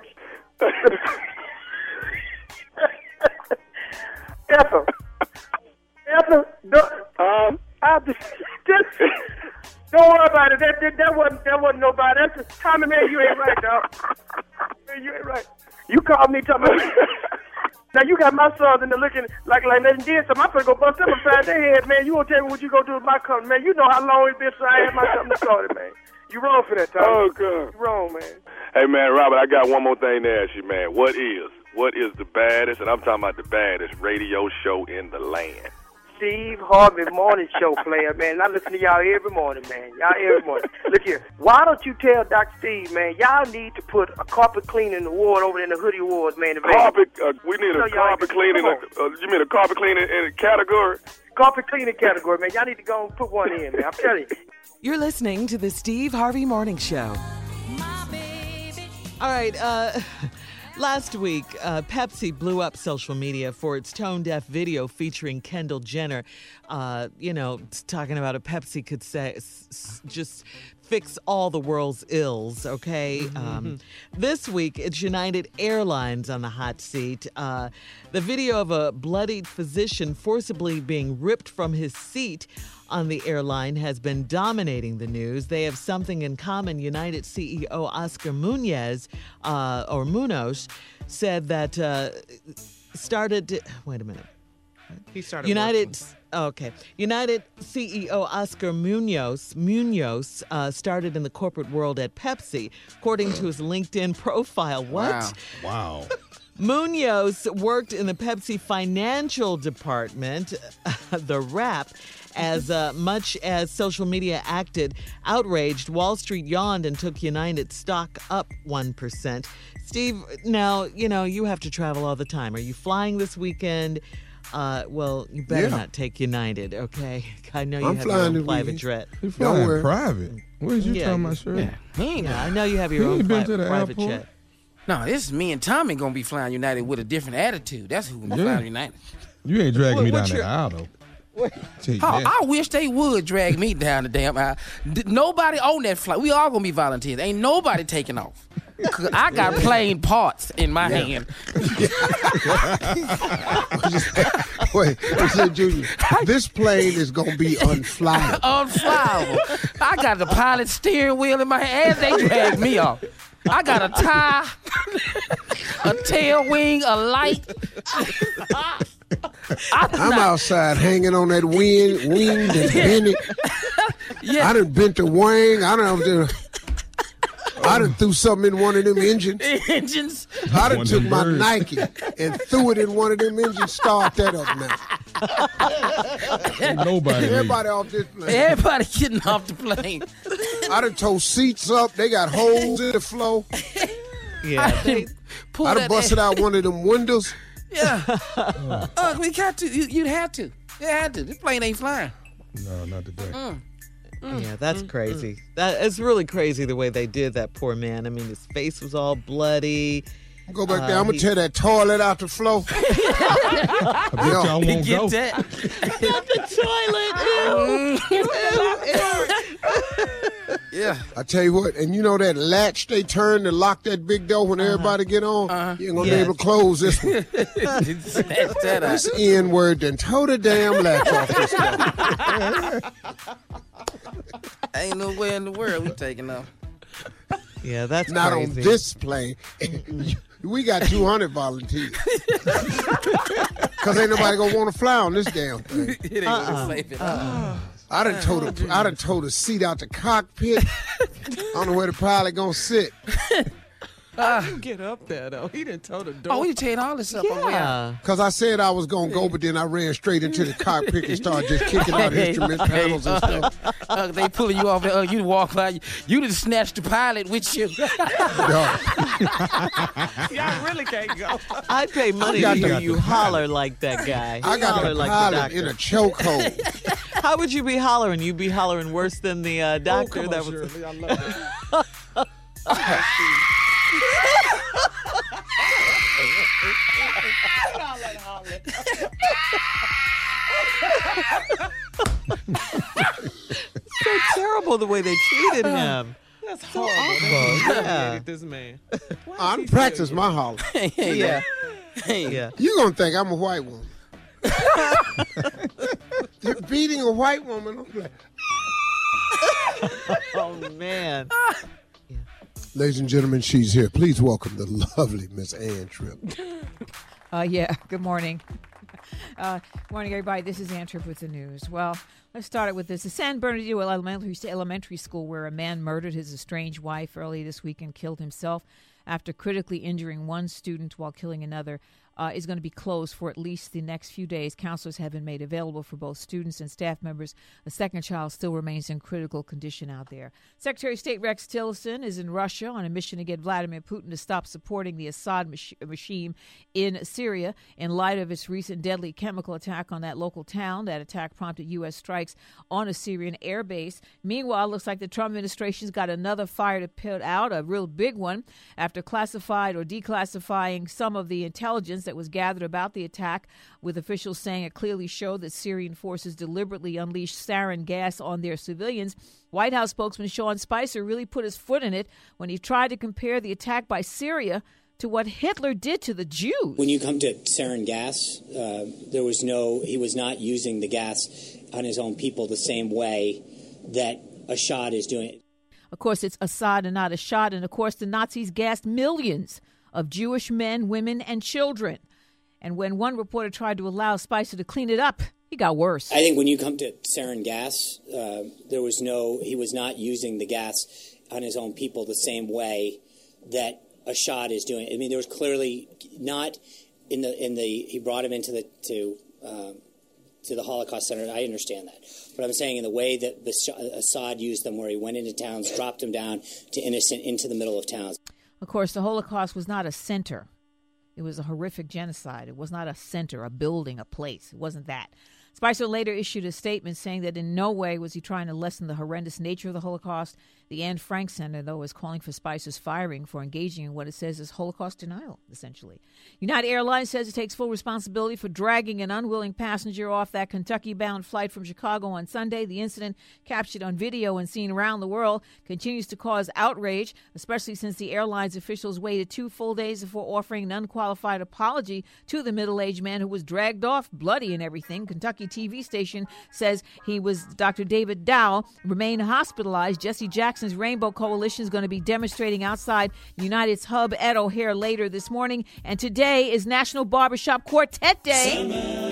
S9: Ethel. Ethel, don't, um, I just, just, don't worry about it. That, that, that wasn't, that wasn't nobody. That's just, Tommy, man, you ain't right, dog. Man, you ain't right. You called me, Tommy. Now, you got my sons in there looking like, like they did something. I'm finna go bust them upside their head, man. You won't tell me what you gonna do with my company, man. You know how long it's been since I had my company started, man. You wrong for that, Tommy.
S10: Oh, God.
S9: You wrong, man.
S10: Hey, man, Robert, I got one more thing to ask you, man. What is, what is the baddest, and I'm talking about the baddest radio show in the land?
S9: Steve Harvey Morning Show player, man. I listen to y'all every morning, man. Y'all every morning. Look here. Why don't you tell Doctor Steve, man, y'all need to put a carpet cleaning award over in the Hoodie Awards, man.
S10: Carpet, uh, we need a carpet cleaning, uh, uh, you mean a carpet cleaning in a category?
S9: Carpet cleaning category, man. Y'all need to go and put one in, man. I'm telling you.
S3: You're listening to the Steve Harvey Morning Show.
S4: All right. Uh, last week, uh, Pepsi blew up social media for its tone-deaf video featuring Kendall Jenner. Uh, you know, talking about a Pepsi could say s- s- just fix all the world's ills, okay? Mm-hmm. Um, this week, it's United Airlines on the hot seat. Uh, the video of a bloodied physician forcibly being ripped from his seat on the airline has been dominating the news. They have something in common. United C E O Oscar Munoz, uh, or Munoz, said that uh, started. To, wait a minute.
S7: He started.
S4: United. Okay. United C E O Oscar Munoz Munoz uh, started in the corporate world at Pepsi, according to his LinkedIn profile. What?
S5: Wow.
S2: Wow.
S4: Munoz worked in the Pepsi financial department, the wrap. As uh, much as social media acted outraged, Wall Street yawned and took United stock up one percent. Steve, now, you know, you have to travel all the time. Are you flying this weekend? Uh, well, you better
S2: Yeah.
S4: not take United, okay? I know you
S2: I'm
S4: have your
S2: flying
S4: own
S2: this
S4: private
S2: weekend.
S4: jet.
S6: You
S2: Don't
S6: flying
S2: worry.
S6: private? Where's you
S4: Yeah,
S6: talking
S4: you-
S6: about, sure?
S5: Yeah, he ain't
S4: Yeah, I
S5: no.
S4: know you have
S6: You
S4: your own
S6: ain't been
S4: pri-
S6: to the
S4: private
S6: airport?
S4: jet.
S5: No, this is me and Tommy gonna be flying United with a different attitude. That's who gonna be
S6: Yeah.
S5: flying United.
S6: You ain't dragging
S4: What-
S6: me down
S4: what's
S6: that
S4: your-
S6: aisle, though. Tell you
S5: Oh,
S6: that.
S5: I wish they would drag me down the damn aisle. D- nobody on that flight. We all gonna be volunteers. Ain't nobody taking off. 'Cause I got plain parts in my hand.
S2: Wait, listen, Junior. This plane is gonna be unflyable.
S5: Unflyable. I got the pilot steering wheel in my hand. They drag me off. I got a tie, a tail wing, a light.
S2: I'm outside hanging on that wing, wing and bent it.
S5: Yeah.
S2: I done bent the wing. I done, I done threw something in one of them engines.
S5: Engines.
S2: I done
S6: One of
S2: took
S6: them
S2: my
S6: birds.
S2: Nike and threw it in one of them engines. Start that up now.
S6: Ain't nobody.
S2: Everybody off this plane.
S5: Everybody getting off the plane.
S2: I done tore seats up. They got holes in the floor.
S4: Yeah, they,
S5: Pull
S2: I done
S5: that
S2: busted out one of them windows.
S5: Yeah. Uh, we got to. You, you'd have to. You had to. This plane ain't flying.
S6: No, not today.
S5: Mm.
S4: Mm, yeah, that's mm, crazy. Mm. That it's really crazy the way they did that poor man. I mean, his face was all bloody.
S2: Go back
S4: uh,
S2: there. I'm gonna tear that toilet out the floor.
S6: I bet y'all won't
S5: Get
S6: go.
S5: that.
S4: Not the toilet. Ew.
S5: Yeah.
S2: I tell you what, and you know that latch they turn to lock that big door when uh-huh. everybody get on? Uh-huh. You ain't gonna yes. be able to close this one.
S5: Snatch that out.
S2: This N-word done tow the damn latch off this door.
S5: Ain't no way in the world we taking off.
S4: Yeah, that's
S2: not
S4: crazy.
S2: on display. We got two hundred volunteers. Because ain't nobody gonna want to fly on this damn thing.
S5: It ain't uh-uh. gonna save it. Uh-uh.
S2: I done towed the I done towed the seat out the cockpit. I don't know where the pilot gonna sit.
S7: How you get up there though? He done told the door.
S5: Oh, he teared all this up.
S4: Yeah.
S2: Because I said I was gonna go, but then I ran straight into the cockpit and started just kicking out instruments, panels, and stuff.
S5: Uh, they pulling you off there. Uh, you walk by. You, you just snatched the pilot with you.
S7: Y'all really can't go.
S4: I'd pay money to hear you holler like that guy.
S2: I got
S4: holler
S2: the
S4: like
S2: pilot
S4: the
S2: in a chokehold.
S4: How would you be hollering? You'd be hollering worse than the uh, doctor.
S7: Oh, come
S4: that
S7: on,
S4: was.
S7: Shirley, I love it.
S4: So terrible the way they treated him.
S7: That's horrible.
S4: Yeah.
S7: This man.
S2: I don't practice my holler.
S4: Yeah. Yeah.
S2: You gonna think I'm a white woman? You're beating a white woman. I'm like,
S4: oh man.
S2: Yeah. Ladies and gentlemen, she's here. Please welcome the lovely Miss Ann Tripp.
S11: Uh, yeah, good morning. Uh, morning, everybody. This is Ann Tripp with the news. Well, let's start it with this. The San Bernardino Elementary, Elementary School, where a man murdered his estranged wife early this week and killed himself after critically injuring one student while killing another, uh, is going to be closed for at least the next few days. Counselors have been made available for both students and staff members. The second child still remains in critical condition out there. Secretary of State Rex Tillerson is in Russia on a mission to get Vladimir Putin to stop supporting the Assad mach- regime in Syria in light of its recent deadly chemical attack on that local town. That attack prompted U S strikes on a Syrian air base. Meanwhile, it looks like the Trump administration's got another fire to put out, a real big one, after classified or declassifying some of the intelligence that was gathered about the attack, with officials saying it clearly showed that Syrian forces deliberately unleashed sarin gas on their civilians. White House spokesman Sean Spicer really put his foot in it when he tried to compare the attack by Syria to what Hitler did to the Jews.
S12: When you come to sarin gas, uh, there was no, he was not using the gas on his own people the same way that Assad is doing it.
S11: Of course, it's Assad and not Assad. And of course, the Nazis gassed millions of Jewish men, women, and children. And when one reporter tried to allow Spicer to clean it up, he got worse.
S12: I think when you come to sarin gas, uh, there was no, he was not using the gas on his own people the same way that Assad is doing. I mean, there was clearly not in the, in the, he brought him into the, to, uh, to the Holocaust Center. I understand that. But I'm saying in the way that Assad used them, where he went into towns, dropped them down to innocent, into the middle of towns.
S11: Of course, the Holocaust was not a center. It was a horrific genocide. It was not a center, a building, a place. It wasn't that. Spicer later issued a statement saying that in no way was he trying to lessen the horrendous nature of the Holocaust. The Anne Frank Center, though, is calling for Spicer's firing for engaging in what it says is Holocaust denial, essentially. United Airlines says it takes full responsibility for dragging an unwilling passenger off that Kentucky-bound flight from Chicago on Sunday. The incident, captured on video and seen around the world, continues to cause outrage, especially since the airline's officials waited two full days before offering an unqualified apology to the middle-aged man who was dragged off, bloody and everything. Kentucky T V station says he was Doctor David Dow, remained hospitalized. Jesse Jackson's Rainbow Coalition is going to be demonstrating outside United's hub at O'Hare later this morning. And today is National Barbershop Quartet Day.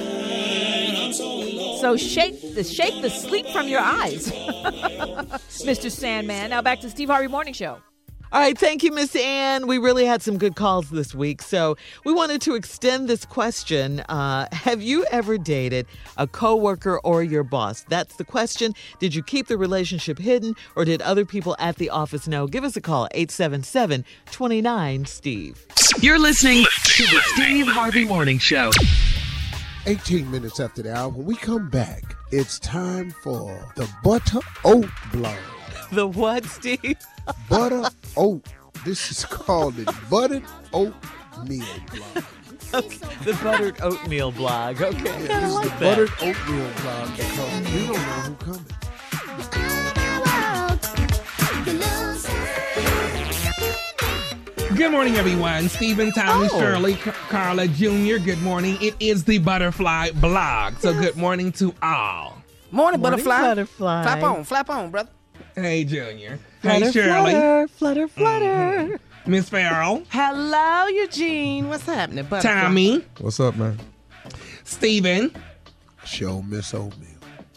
S11: So shake the shake the sleep from your eyes, Mister Sandman. Now back to Steve Harvey Morning Show.
S4: All right, thank you, Miss Ann. We really had some good calls this week, so we wanted to extend this question. Uh, have you ever dated a coworker or your boss? That's the question. Did you keep the relationship hidden, or did other people at the office know? Give us a call, eight seven seven, two nine, Steve.
S3: You're listening to the Steve Harvey Morning Show.
S2: eighteen minutes after the hour. When we come back, It's time for the Butter Oat Blog.
S4: The what, Steve?
S2: Butter Oat. This is called the Buttered Oatmeal Blog.
S4: The Buttered Oatmeal Blog. Okay.
S2: Yeah,
S4: I
S2: this is
S4: like
S2: the
S4: that.
S2: Buttered Oatmeal Blog because you don't know who's coming.
S13: Good morning, everyone. Stephen, Tommy,
S4: Oh.
S13: Shirley, Car- Carla Junior Good morning. It is the Butterfly Blog. So good morning to all.
S5: Morning,
S4: Morning,
S5: butterfly.
S4: butterfly.
S5: Flap on, flap on, brother.
S13: Hey, Junior.
S4: Flutter,
S13: hey, Shirley.
S4: flutter, flutter, flutter.
S13: Miss Farrell.
S7: Hello, Eugene. What's happening, butterfly?
S13: Tommy.
S6: What's up, man?
S13: Stephen.
S2: Show Miss Oatmeal.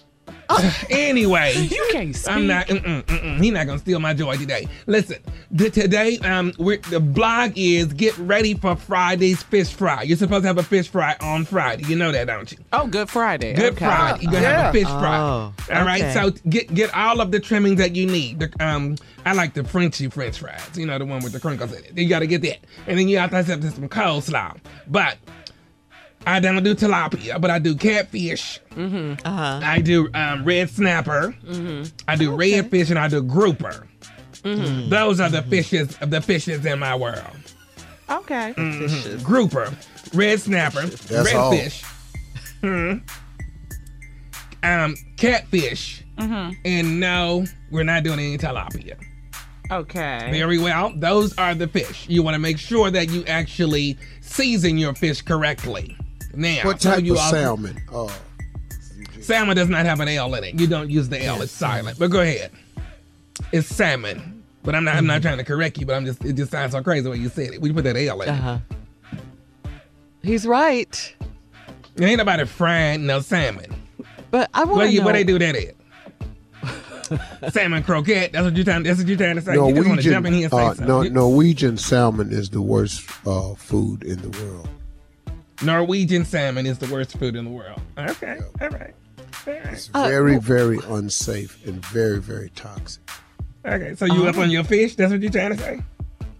S13: Anyway,
S7: You can't speak.
S13: I'm not. Mm-mm, mm-mm, he not gonna steal my joy today. Listen, th- today, um, we're, the blog is get ready for Friday's fish fry. You're supposed to have a fish fry on Friday. You know that, don't you?
S7: Oh, Good Friday.
S13: Good
S7: okay.
S13: Friday. You're gonna have a fish fry.
S4: Oh,
S13: All right.
S4: okay.
S13: So get get all of the trimmings that you need. The, um, I like the Frenchy French fries. You know, the one with the crinkles in it. You got to get that, and then you have to have some coleslaw. But I don't do tilapia, but I do catfish.
S7: Mm-hmm.
S4: Uh-huh.
S13: I do um, red snapper.
S7: Mm-hmm.
S13: I do redfish, and I do grouper.
S7: Mm-hmm.
S13: Those are the fishes. The fishes in my world.
S7: Okay.
S13: Mhm. Grouper, red snapper,
S2: That's all.
S13: redfish, hmm, um, catfish,
S7: Mm-hmm.
S13: and no, we're not doing any tilapia.
S7: Okay.
S13: Very well. Those are the fish. You want to make sure that you actually season your fish correctly. Now,
S2: What
S13: some
S2: type
S13: you
S2: of
S13: also-
S2: salmon? Oh,
S13: Salmon does not have an L in it. You don't use the L. It's silent. But go ahead. It's salmon. But I'm not. I'm not trying to correct you. But I'm just. It just sounds so crazy when you said it. We put that L in it.
S4: Uh-huh. He's right.
S13: It ain't nobody frying no salmon.
S4: But I want
S13: Where
S4: to
S13: you?
S4: know.
S13: Where they do that at? Salmon croquette. That's what you're trying. That's what you're trying to say. You just want to jump in here and say
S2: uh,
S13: something.
S2: no,
S13: You-
S2: Norwegian salmon is the worst uh, food in the world.
S13: Norwegian salmon is the worst food in the world. Okay. All right. All right.
S2: It's very, very unsafe and very, very toxic.
S13: Okay. So you up on your fish? That's what you're trying to say?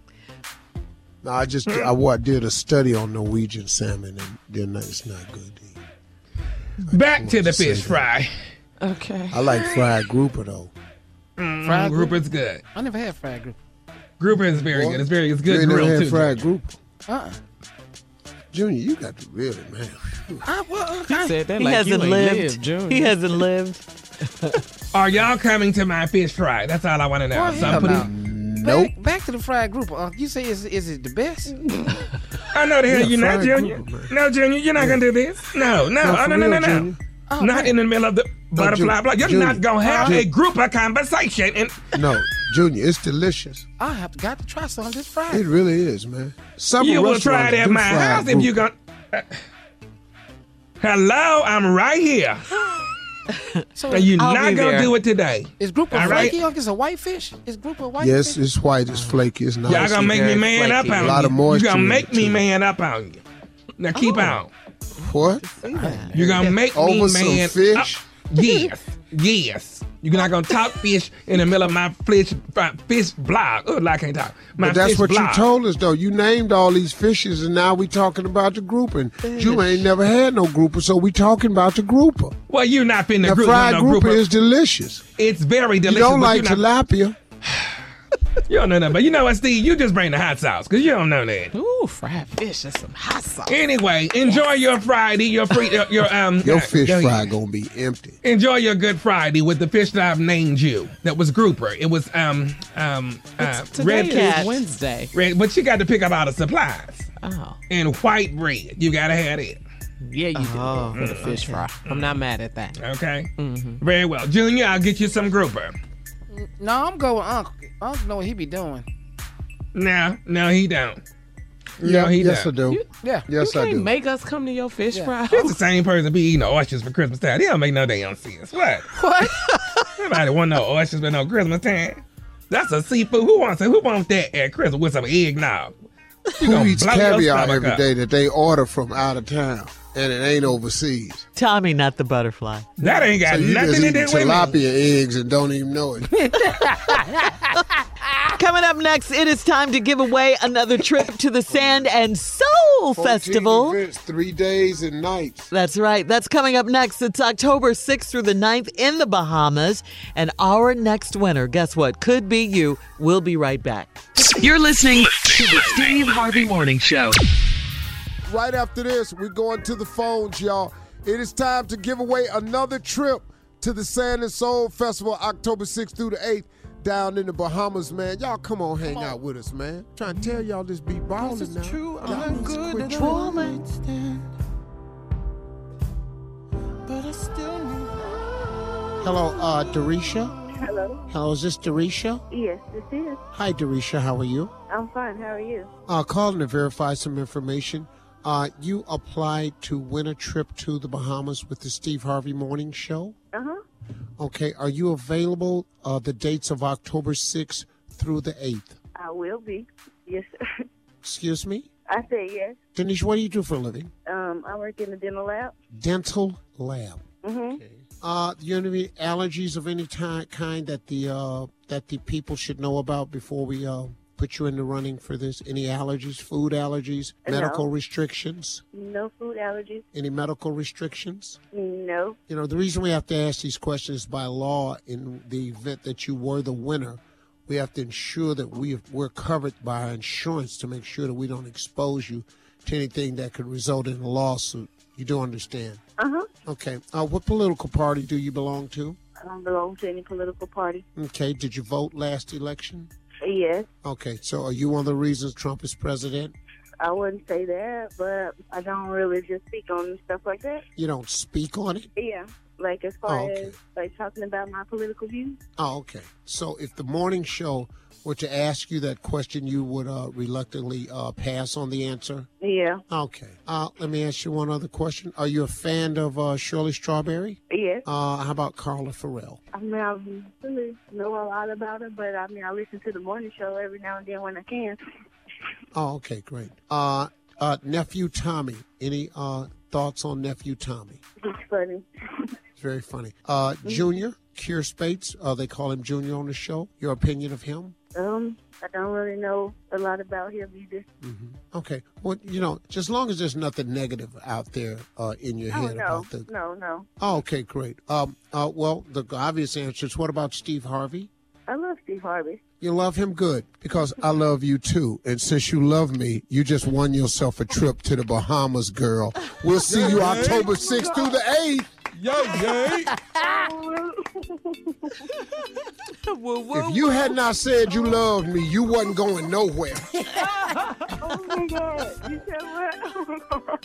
S2: No, I just I, wa- did a study on Norwegian salmon, and they're not, it's not good to eat.
S13: Back to the
S2: to say
S13: fish
S2: that.
S13: fry.
S7: Okay.
S2: I like fried grouper though.
S13: Mm,
S5: Fried
S13: grouper's good.
S5: I never had fried grouper.
S13: Grouper is very
S2: Boy,
S13: good. It's very. It's
S2: You
S13: good
S2: ain't never
S13: grilled
S2: had
S13: too.
S2: fried grouper.
S5: Uh-uh.
S2: Junior, you got to really, man.
S5: I, well,
S7: He said that
S4: He
S7: like
S4: hasn't
S7: you ain't
S4: lived.
S7: lived, Junior.
S4: He hasn't lived.
S13: Are y'all coming to my fish fry? That's all I want to know.
S5: Well,
S13: So I'm
S5: hell
S13: putting-
S5: no.
S2: Nope.
S5: Back, back to the fried grouper. Uh, you say is is it the best?
S13: I know the hell
S2: Yeah,
S13: you're not,
S2: fried
S13: Junior.
S2: grouper, man.
S13: No, Junior, you're not gonna do this. No, no,
S2: No,
S13: oh,
S2: for
S13: no, no, no,
S2: real,
S13: no.
S2: Junior.
S5: Oh,
S13: Not
S5: man.
S13: in the middle of the butterfly
S2: Junior,
S13: block. You're
S2: Junior.
S13: not gonna have
S2: Junior.
S13: a grouper conversation. And
S2: No, Junior, it's delicious.
S5: I have got to try some this Friday.
S2: It really is, man. Some
S13: you will
S2: restaurants
S13: try it at
S2: do
S13: my
S2: fried
S13: house if you
S2: grouper.
S13: gonna. Uh, hello, I'm right here.
S5: So
S13: And you're
S4: I'll
S13: not
S4: be
S13: gonna
S4: there.
S13: do it today.
S5: is grouper
S13: All right.
S5: flaky? Or is a white fish? Is grouper white
S2: Yes,
S5: fish?
S2: it's white, it's flaky, it's nice.
S13: Y'all gonna make me
S4: very
S13: man up
S4: flaky.
S13: on
S2: A lot
S13: you.
S2: of moisture
S13: You're gonna
S2: in
S13: make
S2: it,
S13: me
S2: too.
S13: man up on you. Now keep
S4: Oh.
S13: on.
S2: What?
S4: See that.
S13: You're gonna make me
S2: Over some
S13: man
S2: fish?
S13: up. Yes, yes. You're not gonna talk fish in the middle of my fish uh, fish blog. Oh, I can't talk. My
S2: But that's
S13: fish
S2: what
S13: blog.
S2: you told us, though. You named all these fishes, and now we talking about the grouper. And you ain't never had no grouper, so we talking about the grouper.
S13: Well, you're not finna
S2: The
S13: group
S2: fried
S13: no
S2: grouper,
S13: grouper.
S2: is delicious.
S13: It's very delicious.
S2: You don't
S13: but
S2: like
S13: you're not,
S2: tilapia.
S13: You don't know nothing. But you know what, Steve? You just bring the hot sauce because you don't know that.
S7: Ooh, fried fish and some hot sauce.
S13: Anyway, enjoy your Friday. Your free. Your, your um.
S2: Your
S13: uh,
S2: fish
S13: go
S2: fry
S13: ahead.
S2: gonna be empty.
S13: Enjoy your Good Friday with the fish that I've named you. That was grouper. It was um um uh,
S7: Today
S13: red
S7: is
S13: cat.
S7: Wednesday.
S13: Red, but you got to pick up all the supplies.
S7: Oh.
S13: And white bread. You gotta have it.
S7: Yeah, you
S4: Oh,
S7: do for the fish fry. I'm not mad at that.
S13: Okay.
S7: Mm-hmm.
S13: Very well, Junior. I'll get you some grouper.
S5: No, I'm going with Uncle. Uncle know what he be doing.
S13: No, no, he don't.
S2: Yeah,
S13: no, he
S2: yes,
S13: don't.
S2: I do.
S7: You-
S5: Yeah.
S2: Yes,
S7: you
S2: I
S7: can't
S2: do.
S7: make us come to your fish
S5: Yeah.
S7: fry.
S13: He's the same person be eating oysters for Christmas time. They don't make no damn sense. What?
S5: What?
S13: Nobody want no oysters for no Christmas time. That's a seafood. Who wants it? Who wants that at Christmas with some eggnog? You
S2: Who
S13: gonna
S2: eats
S13: blow your
S2: caviar
S13: stomach
S2: every
S13: up.
S2: day that they order from out of town? and it ain't overseas.
S4: Tommy, not the butterfly.
S13: That ain't got
S2: So you
S13: nothing
S2: just
S13: to
S2: eating
S13: do with me.
S2: tilapia eggs and don't even know it.
S4: Coming up next, it is time to give away another trip to the Sand and Soul Festival.
S2: Events, three days and nights.
S4: That's right. That's coming up next. It's October sixth through the ninth in the Bahamas. And our next winner, guess what? Could be you. We'll be right back.
S3: You're listening to the Steve Harvey Morning Show.
S2: Right after this, we're going to the phones, y'all. It is time to give away another trip to the Sand and Soul Festival, October sixth through the eighth, down in the Bahamas, man. Y'all come on, hang out with us, man. Trying to tell y'all this be ballin' now.
S1: True,
S2: Y'all
S1: I'm
S2: need to
S1: good
S2: quit
S1: at
S2: trolling.
S1: stand, but I still need.
S14: Hello, uh, Darisha?
S15: Hello.
S14: Hello, is this Darisha?
S15: Yes, this is.
S14: Hi, Darisha. How are you?
S15: I'm fine. How are you?
S14: Uh, calling to verify some information. Uh, you applied to win a trip to the Bahamas with the Steve Harvey Morning Show.
S15: Uh-huh.
S14: Okay. Are you available uh, the dates of October sixth through the eighth?
S15: I will be. Yes, sir.
S14: Excuse me?
S15: I said yes.
S14: Denise, what do you do for a living?
S15: Um, I work in the dental lab.
S14: Dental lab.
S15: Mm-hmm.
S14: Uh, do you have any allergies of any ty- kind that the uh, that the people should know about before we uh, put you in the running for this? Any allergies, food allergies,
S15: No.
S14: medical restrictions?
S15: No food allergies.
S14: Any medical restrictions?
S15: No.
S14: You know, the reason we have to ask these questions by law in the event that you were the winner, we have to ensure that we, we're covered by our insurance to make sure that we don't expose you to anything that could result in a lawsuit. You do understand?
S15: Uh-huh.
S14: Okay. Uh, what political party do you belong to?
S15: I don't belong to any political party.
S14: Okay. Did you vote last election?
S15: Yes.
S14: Okay. So are you one of the reasons Trump is president?
S15: I wouldn't say that, but I don't really just speak on stuff like that.
S14: You don't speak on it?
S15: Yeah. Like as far
S14: Oh, okay.
S15: as like talking about my political views.
S14: Oh, okay. So if the morning show were to ask you that question, you would uh, reluctantly uh, pass on the answer?
S15: Yeah.
S14: Okay. Uh, let me ask you one other question. Are you a fan of uh, Shirley Strawberry?
S15: Yes.
S14: Uh, how about Carla Farrell?
S15: I mean, I don't really know a lot about it, but I mean, I listen to the morning show every now and then when I can.
S14: Oh, okay, great. Uh, uh, Nephew Tommy. Any uh, thoughts on Nephew Tommy?
S15: It's funny.
S14: It's very funny. Uh, Junior, Keir Spates, uh, they call him Junior on the show. Your opinion of him?
S15: Um, I don't really know a lot about him either.
S14: Okay. Well, you know, just as long as there's nothing negative out there uh, in your
S15: Oh,
S14: head
S15: no,
S14: about the.
S15: no, no.
S14: Oh, okay, great. Um, uh, well, the obvious answer is what about Steve Harvey?
S15: I love Steve Harvey.
S2: You love him? Good. Because I love you too. And since you love me, you just won yourself a trip to the Bahamas, girl. We'll see you October sixth through the eighth.
S6: Yay, yay.
S2: If you had not said you loved me, you wasn't going nowhere.
S15: Oh my God! You said what?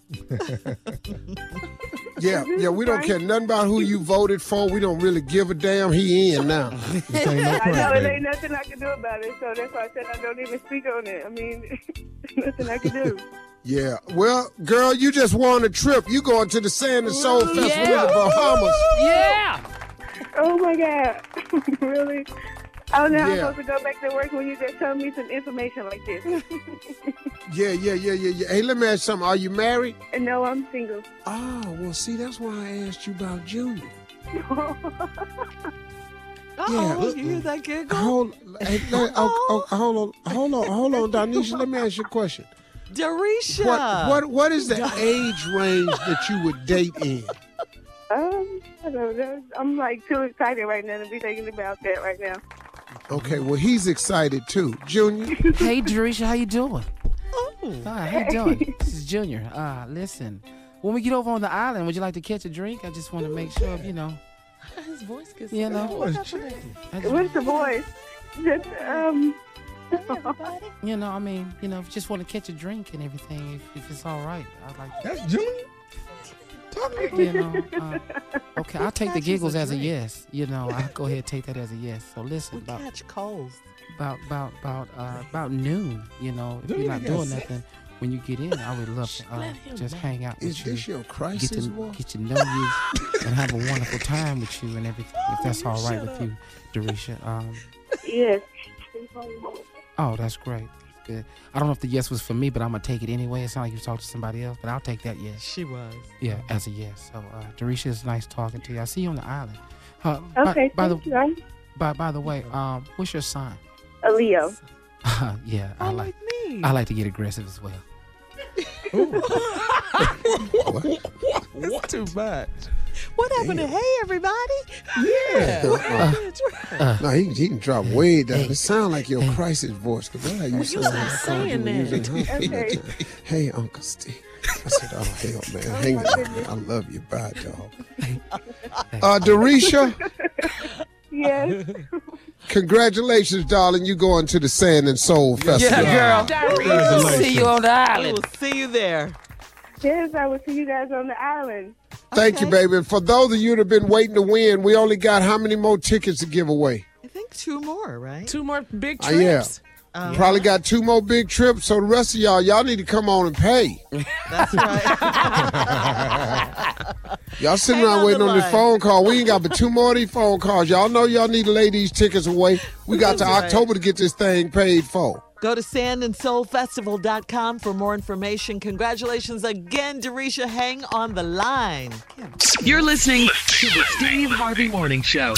S2: Yeah, yeah, we don't care nothing about who you voted for. We don't really give a damn. He in now.
S6: This ain't no
S15: I
S6: prank,
S15: know it
S6: baby.
S15: ain't nothing I can do about it, so that's why I said I don't even speak on it. I mean, nothing I can do.
S2: Yeah, well, girl, you just won a trip. You going to the Sand and Soul Festival in the Bahamas.
S5: Yeah.
S15: Oh my God! Really? I don't know how
S2: Yeah.
S15: I'm supposed to go back to work when you just tell me some information like this.
S2: Yeah, yeah, yeah, yeah, yeah. Hey, let me ask you something. Are you married?
S15: And no, I'm single.
S2: Oh, well, see, that's why I asked you about Junior.
S4: Oh, you hear that giggle?
S2: Hold, hey, let- oh, oh, hold on, hold on, hold on, Donisha. Let me ask you a question.
S4: Darisha.
S2: What, what, what is the age range that you would date in?
S15: Um, I don't know. I'm like too excited right now to be thinking about that right now.
S2: Okay, well, he's excited too. Junior?
S5: Hey, Darisha, how you doing?
S4: Oh.
S5: Hi, how you doing? This is Junior. Uh, listen, when we get over on the island, would you like to catch a drink? I just want to make sure, you know.
S4: His voice gets
S5: You know.
S15: What's the voice? Just, um,
S5: You know, I mean, you know, if you just want to catch a drink and everything, if, if it's all right, I'd like to.
S6: That's Junior?
S5: You know, uh, okay, I'll take the giggles as a yes. You know, I'll go ahead and take that as a yes. So listen,
S4: We
S5: about
S4: catch colds.
S5: about about about uh, about noon. You know, if
S6: Junior
S5: you're not
S6: got
S5: doing
S6: sick.
S5: nothing, when you get in, I would love to uh, just hang out
S2: Is
S5: with you.
S2: this your
S5: Get
S2: crisis,
S5: to,
S2: boy?
S5: get to know you and have a wonderful time with you and everything. If that's all right with you, Darisha. Um,
S15: yes.
S5: oh, that's great. the, I don't know if the yes was for me, but I'm going to take it anyway. It sounded like you talked to somebody else, but I'll take that yes.
S4: She was.
S5: Yeah, as a yes. So, uh, Darisha, it's nice talking to you. I see you on the island. Uh,
S15: Okay,
S5: by, by
S15: thank
S5: the,
S15: you.
S5: By, by the way, um, what's your sign?
S15: A Leo.
S5: yeah, I like,
S4: me.
S5: I like to get aggressive as well.
S4: It's too much. What happened to hey everybody?
S2: Yeah.
S4: Yeah.
S2: Uh, no, he, he can drop way down. It sounds like your crisis voice. Because that's how you sound.
S4: stop
S2: when I called
S4: saying
S2: you when you was in
S4: that.
S2: hospital.
S15: Okay.
S2: Hey, Uncle Steve. I said, oh, hell, man. Hang on, man. I love you. Bye, dog. Uh, Darisha,
S15: Yes.
S2: congratulations, darling. You going to the Sand and Soul Festival.
S5: Yeah, girl. See you on the
S4: We
S5: island.
S4: will see you there.
S15: Yes, I will see you guys on the island.
S2: Thank you, baby. And for those of you that have been waiting to win, we only got how many more tickets to give away?
S4: I think two more, right?
S7: Two more big
S2: Uh, yeah.
S7: trips.
S4: Um,
S2: Probably got two more big trips. So the rest of y'all, y'all need to come on and pay.
S4: That's right.
S2: Y'all sitting
S4: Hang
S2: around
S4: on
S2: waiting
S4: the
S2: on this
S4: line.
S2: phone call. We ain't got but two more of these phone calls. Y'all know y'all need to lay these tickets away. We got to
S4: That's right.
S2: October to get this thing paid for.
S4: Go to sand and soul festival dot com for more information. Congratulations again, Darisha. Hang on the line.
S3: You're listening to the Steve Harvey Morning Show.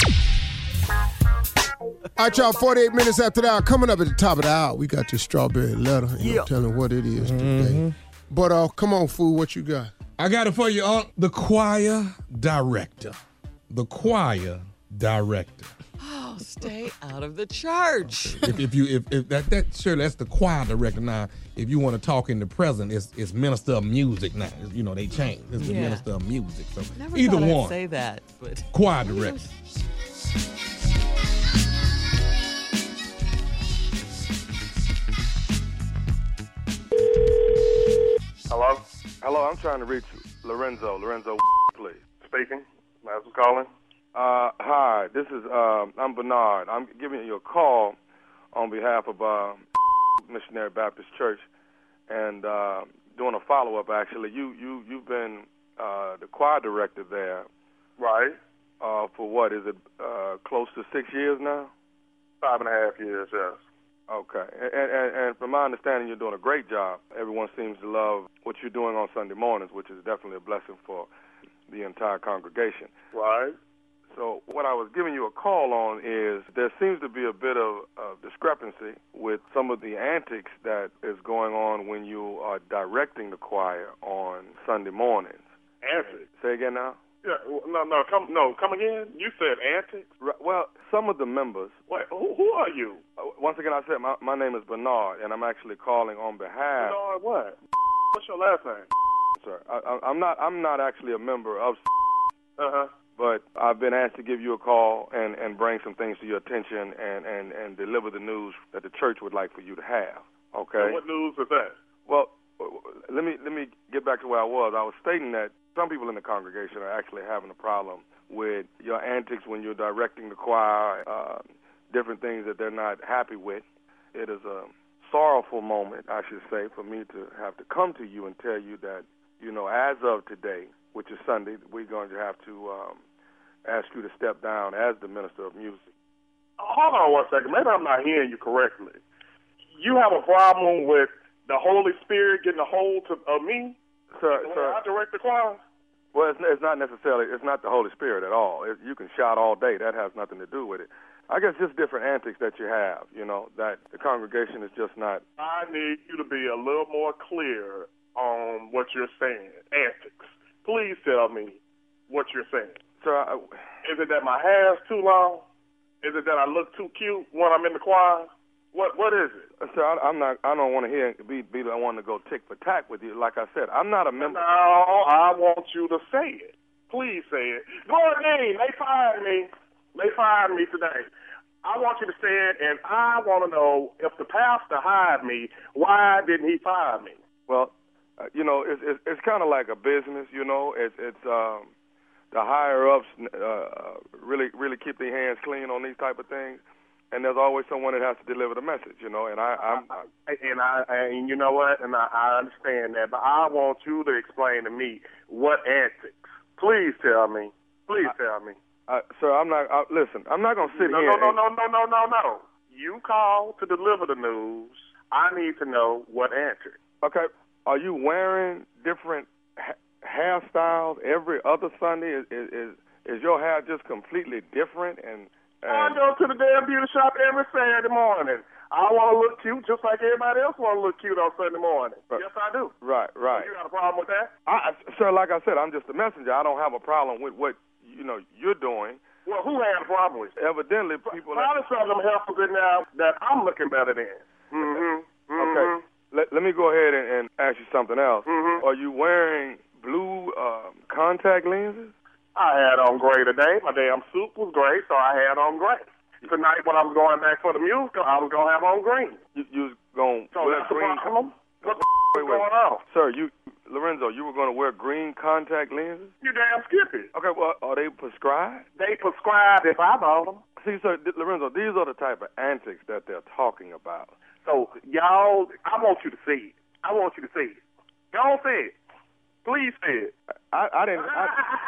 S2: All right, y'all, forty-eight minutes after the hour. Coming up at the top of the hour, we got this strawberry letter. And
S4: Yeah.
S2: I'm telling what it is today. But uh, come on, fool, what you got?
S6: I got it for you, Unc. The choir director. The choir director.
S4: Oh, stay out of the church.
S6: if, if you if, if that that sure that's the choir director now. If you want to talk in the present, it's it's minister of music now. It's, you know they changed. It's the
S4: Yeah.
S6: minister of music. So
S4: Never
S6: either
S4: thought I'd
S6: one.
S4: say that, but
S6: Choir director.
S10: Hello? Hello, I'm trying to reach Lorenzo. Lorenzo, please. Speaking. That's who's calling. Uh, hi, this is, uh, I'm Bernard. I'm giving you a call on behalf of uh, Missionary Baptist Church and uh, doing a follow-up, actually. You, you, you've been uh, the choir director there. Right. Uh, for what, is it uh, close to six years now? Five and a half years, yes. Okay. And, and, and from my understanding, you're doing a great job. Everyone seems to love what you're doing on Sunday mornings, which is definitely a blessing for the entire congregation. Right. So what I was giving you a call on is there seems to be a bit of, of discrepancy with some of the antics that is going on when you are directing the choir on Sunday mornings. Antics? Say again now?
S16: Yeah, no, no, come, no, come again. You said antics.
S10: Right, well, some of the members.
S16: Wait, who, who are you?
S10: Uh, once again, I said my, my name is Bernard, and I'm actually calling on behalf.
S16: Bernard, what? What's your last name?
S10: Sir, I, I, I'm not. I'm not actually a member of.
S16: Uh huh.
S10: But I've been asked to give you a call and, and bring some things to your attention and, and, and deliver the news that the church would like for you to have. Okay.
S16: So what news is that?
S10: Well, let me let me get back to where I was. I was stating that some people in the congregation are actually having a problem with your antics when you're directing the choir, uh, different things that they're not happy with. It is a sorrowful moment, I should say, for me to have to come to you and tell you that, you know, as of today, which is Sunday, we're going to have to um, ask you to step down as the minister of music.
S16: Hold on one second. Maybe I'm not hearing you correctly. You have a problem with the Holy Spirit getting a hold to, of me?
S10: Sir,
S16: when
S10: sir,
S16: I direct the choir?
S10: Well, it's, it's not necessarily, it's not the Holy Spirit at all. It, you can shout all day. That has nothing to do with it. I guess just different antics that you have, you know, that the congregation is just not.
S16: I need you to be a little more clear on what you're saying. Antics. Please tell me what you're saying.
S10: Sir, I,
S16: is it that my hair's too long? Is it that I look too cute when I'm in the choir? What What is it?
S10: Sir, I, I'm not. I don't want to hear be be the one to go tick for tack with you. Like I said, I'm not a member.
S16: No, I want you to say it. Please say it. Gordon, they fired me. They fired me today. I want you to say it, and I want to know if the pastor hired me, why didn't he fire me?
S10: Well, uh, you know, it's it's, it's kind of like a business. You know, it's it's um, the higher ups uh, really really keep their hands clean on these type of things. And there's always someone that has to deliver the message, you know. And I, I'm,
S16: I, and I, and you know what? And I, I understand that, but I want you to explain to me what antics. Please tell me. Please
S10: I,
S16: tell me.
S10: Uh, sir, I'm not. Uh, listen, I'm not gonna sit
S16: no,
S10: here.
S16: No, no,
S10: and,
S16: no, no, no, no, no. You called to deliver the news. I need to know what answered.
S10: Okay, are you wearing different ha- hairstyles every other Sunday? Is, is is is your hair just completely different? And, and
S16: I go to the damn beauty shop every Saturday morning. I want to look cute just like everybody else want to look cute on Sunday morning.
S10: Right.
S16: Yes, I do.
S10: Right, right.
S16: You got a problem with that?
S10: I, sir, like I said, I'm just a messenger. I don't have a problem with what you know you're doing.
S16: Well, who had a problem with it?
S10: Evidently, people.
S16: Probably some of them helpers in there that I'm looking better than. Mm-hmm. mm-hmm.
S10: Okay. Let, let me go ahead and, and ask you something else.
S16: Mm-hmm.
S10: Are you wearing blue um, contact lenses?
S16: I had on gray today. My damn suit was gray, so I had on gray. Tonight, when I was going back for the musical, I was going to have on green.
S10: You, you was going to
S16: so
S10: wear
S16: that's
S10: green?
S16: The problem? What the
S10: wait,
S16: f- is
S10: wait.
S16: going on?
S10: Sir, you, Lorenzo, you were going to wear green contact lenses?
S16: You damn skippy.
S10: Okay, well, are they prescribed?
S16: They prescribed if I bought them.
S10: See, sir, Lorenzo, these are the type of antics that they're talking about.
S16: So, y'all, I want you to see it. I want you to see it. Don't say it. Please say it.
S10: I, I didn't. I,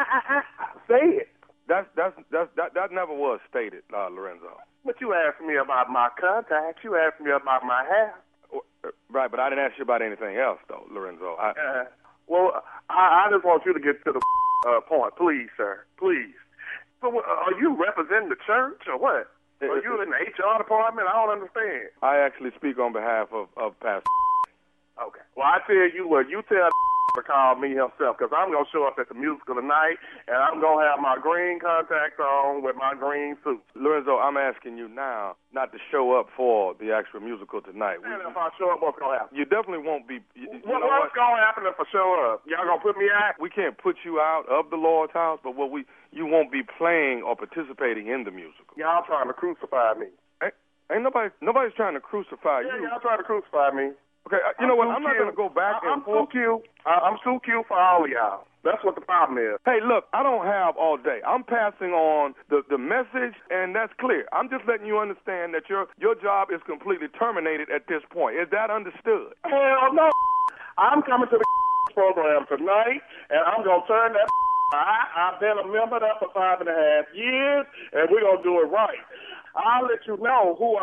S16: say it.
S10: That's that's that's that that never was stated, uh, Lorenzo.
S16: But you asked me about my contacts. You asked me about my hair.
S10: Right, but I didn't ask you about anything else, though, Lorenzo. I,
S16: uh, well, I, I just want you to get to the uh, point, please, sir. Please. So, uh, are you representing the church or what? Are you in the H R department? I don't understand.
S10: I actually speak on behalf of of Pastor.
S16: Okay. Well, I tell you what. You tell to call me himself, because I'm going to show up at the musical tonight, and I'm going to have my green contacts on with my green suit.
S10: Lorenzo, I'm asking you now not to show up for the actual musical tonight.
S16: And we, if I show up, what's going to happen?
S10: You definitely won't be... You,
S16: what,
S10: you know
S16: what's what? going to happen if I show up? Y'all going to put me out?
S10: We can't put you out of the Lord's house, but what we you won't be playing or participating in the musical.
S16: Y'all trying to crucify me.
S10: Ain't, ain't nobody, nobody's trying to crucify
S16: yeah,
S10: you.
S16: Yeah, y'all trying to crucify me.
S10: Okay, uh, you
S16: I'm
S10: know what? I'm
S16: cute.
S10: not going to go back
S16: I,
S10: and
S16: I'm
S10: forth.
S16: I'm too cute. I, I'm too cute for all of y'all. That's what the problem is.
S10: Hey, look, I don't have all day. I'm passing on the, the message, and that's clear. I'm just letting you understand that your your job is completely terminated at this point. Is that understood?
S16: Hell no. I'm coming to the program tonight, and I'm going to turn that I, I've been a member there for five and a half years, and we're going to do it right. I'll let you know who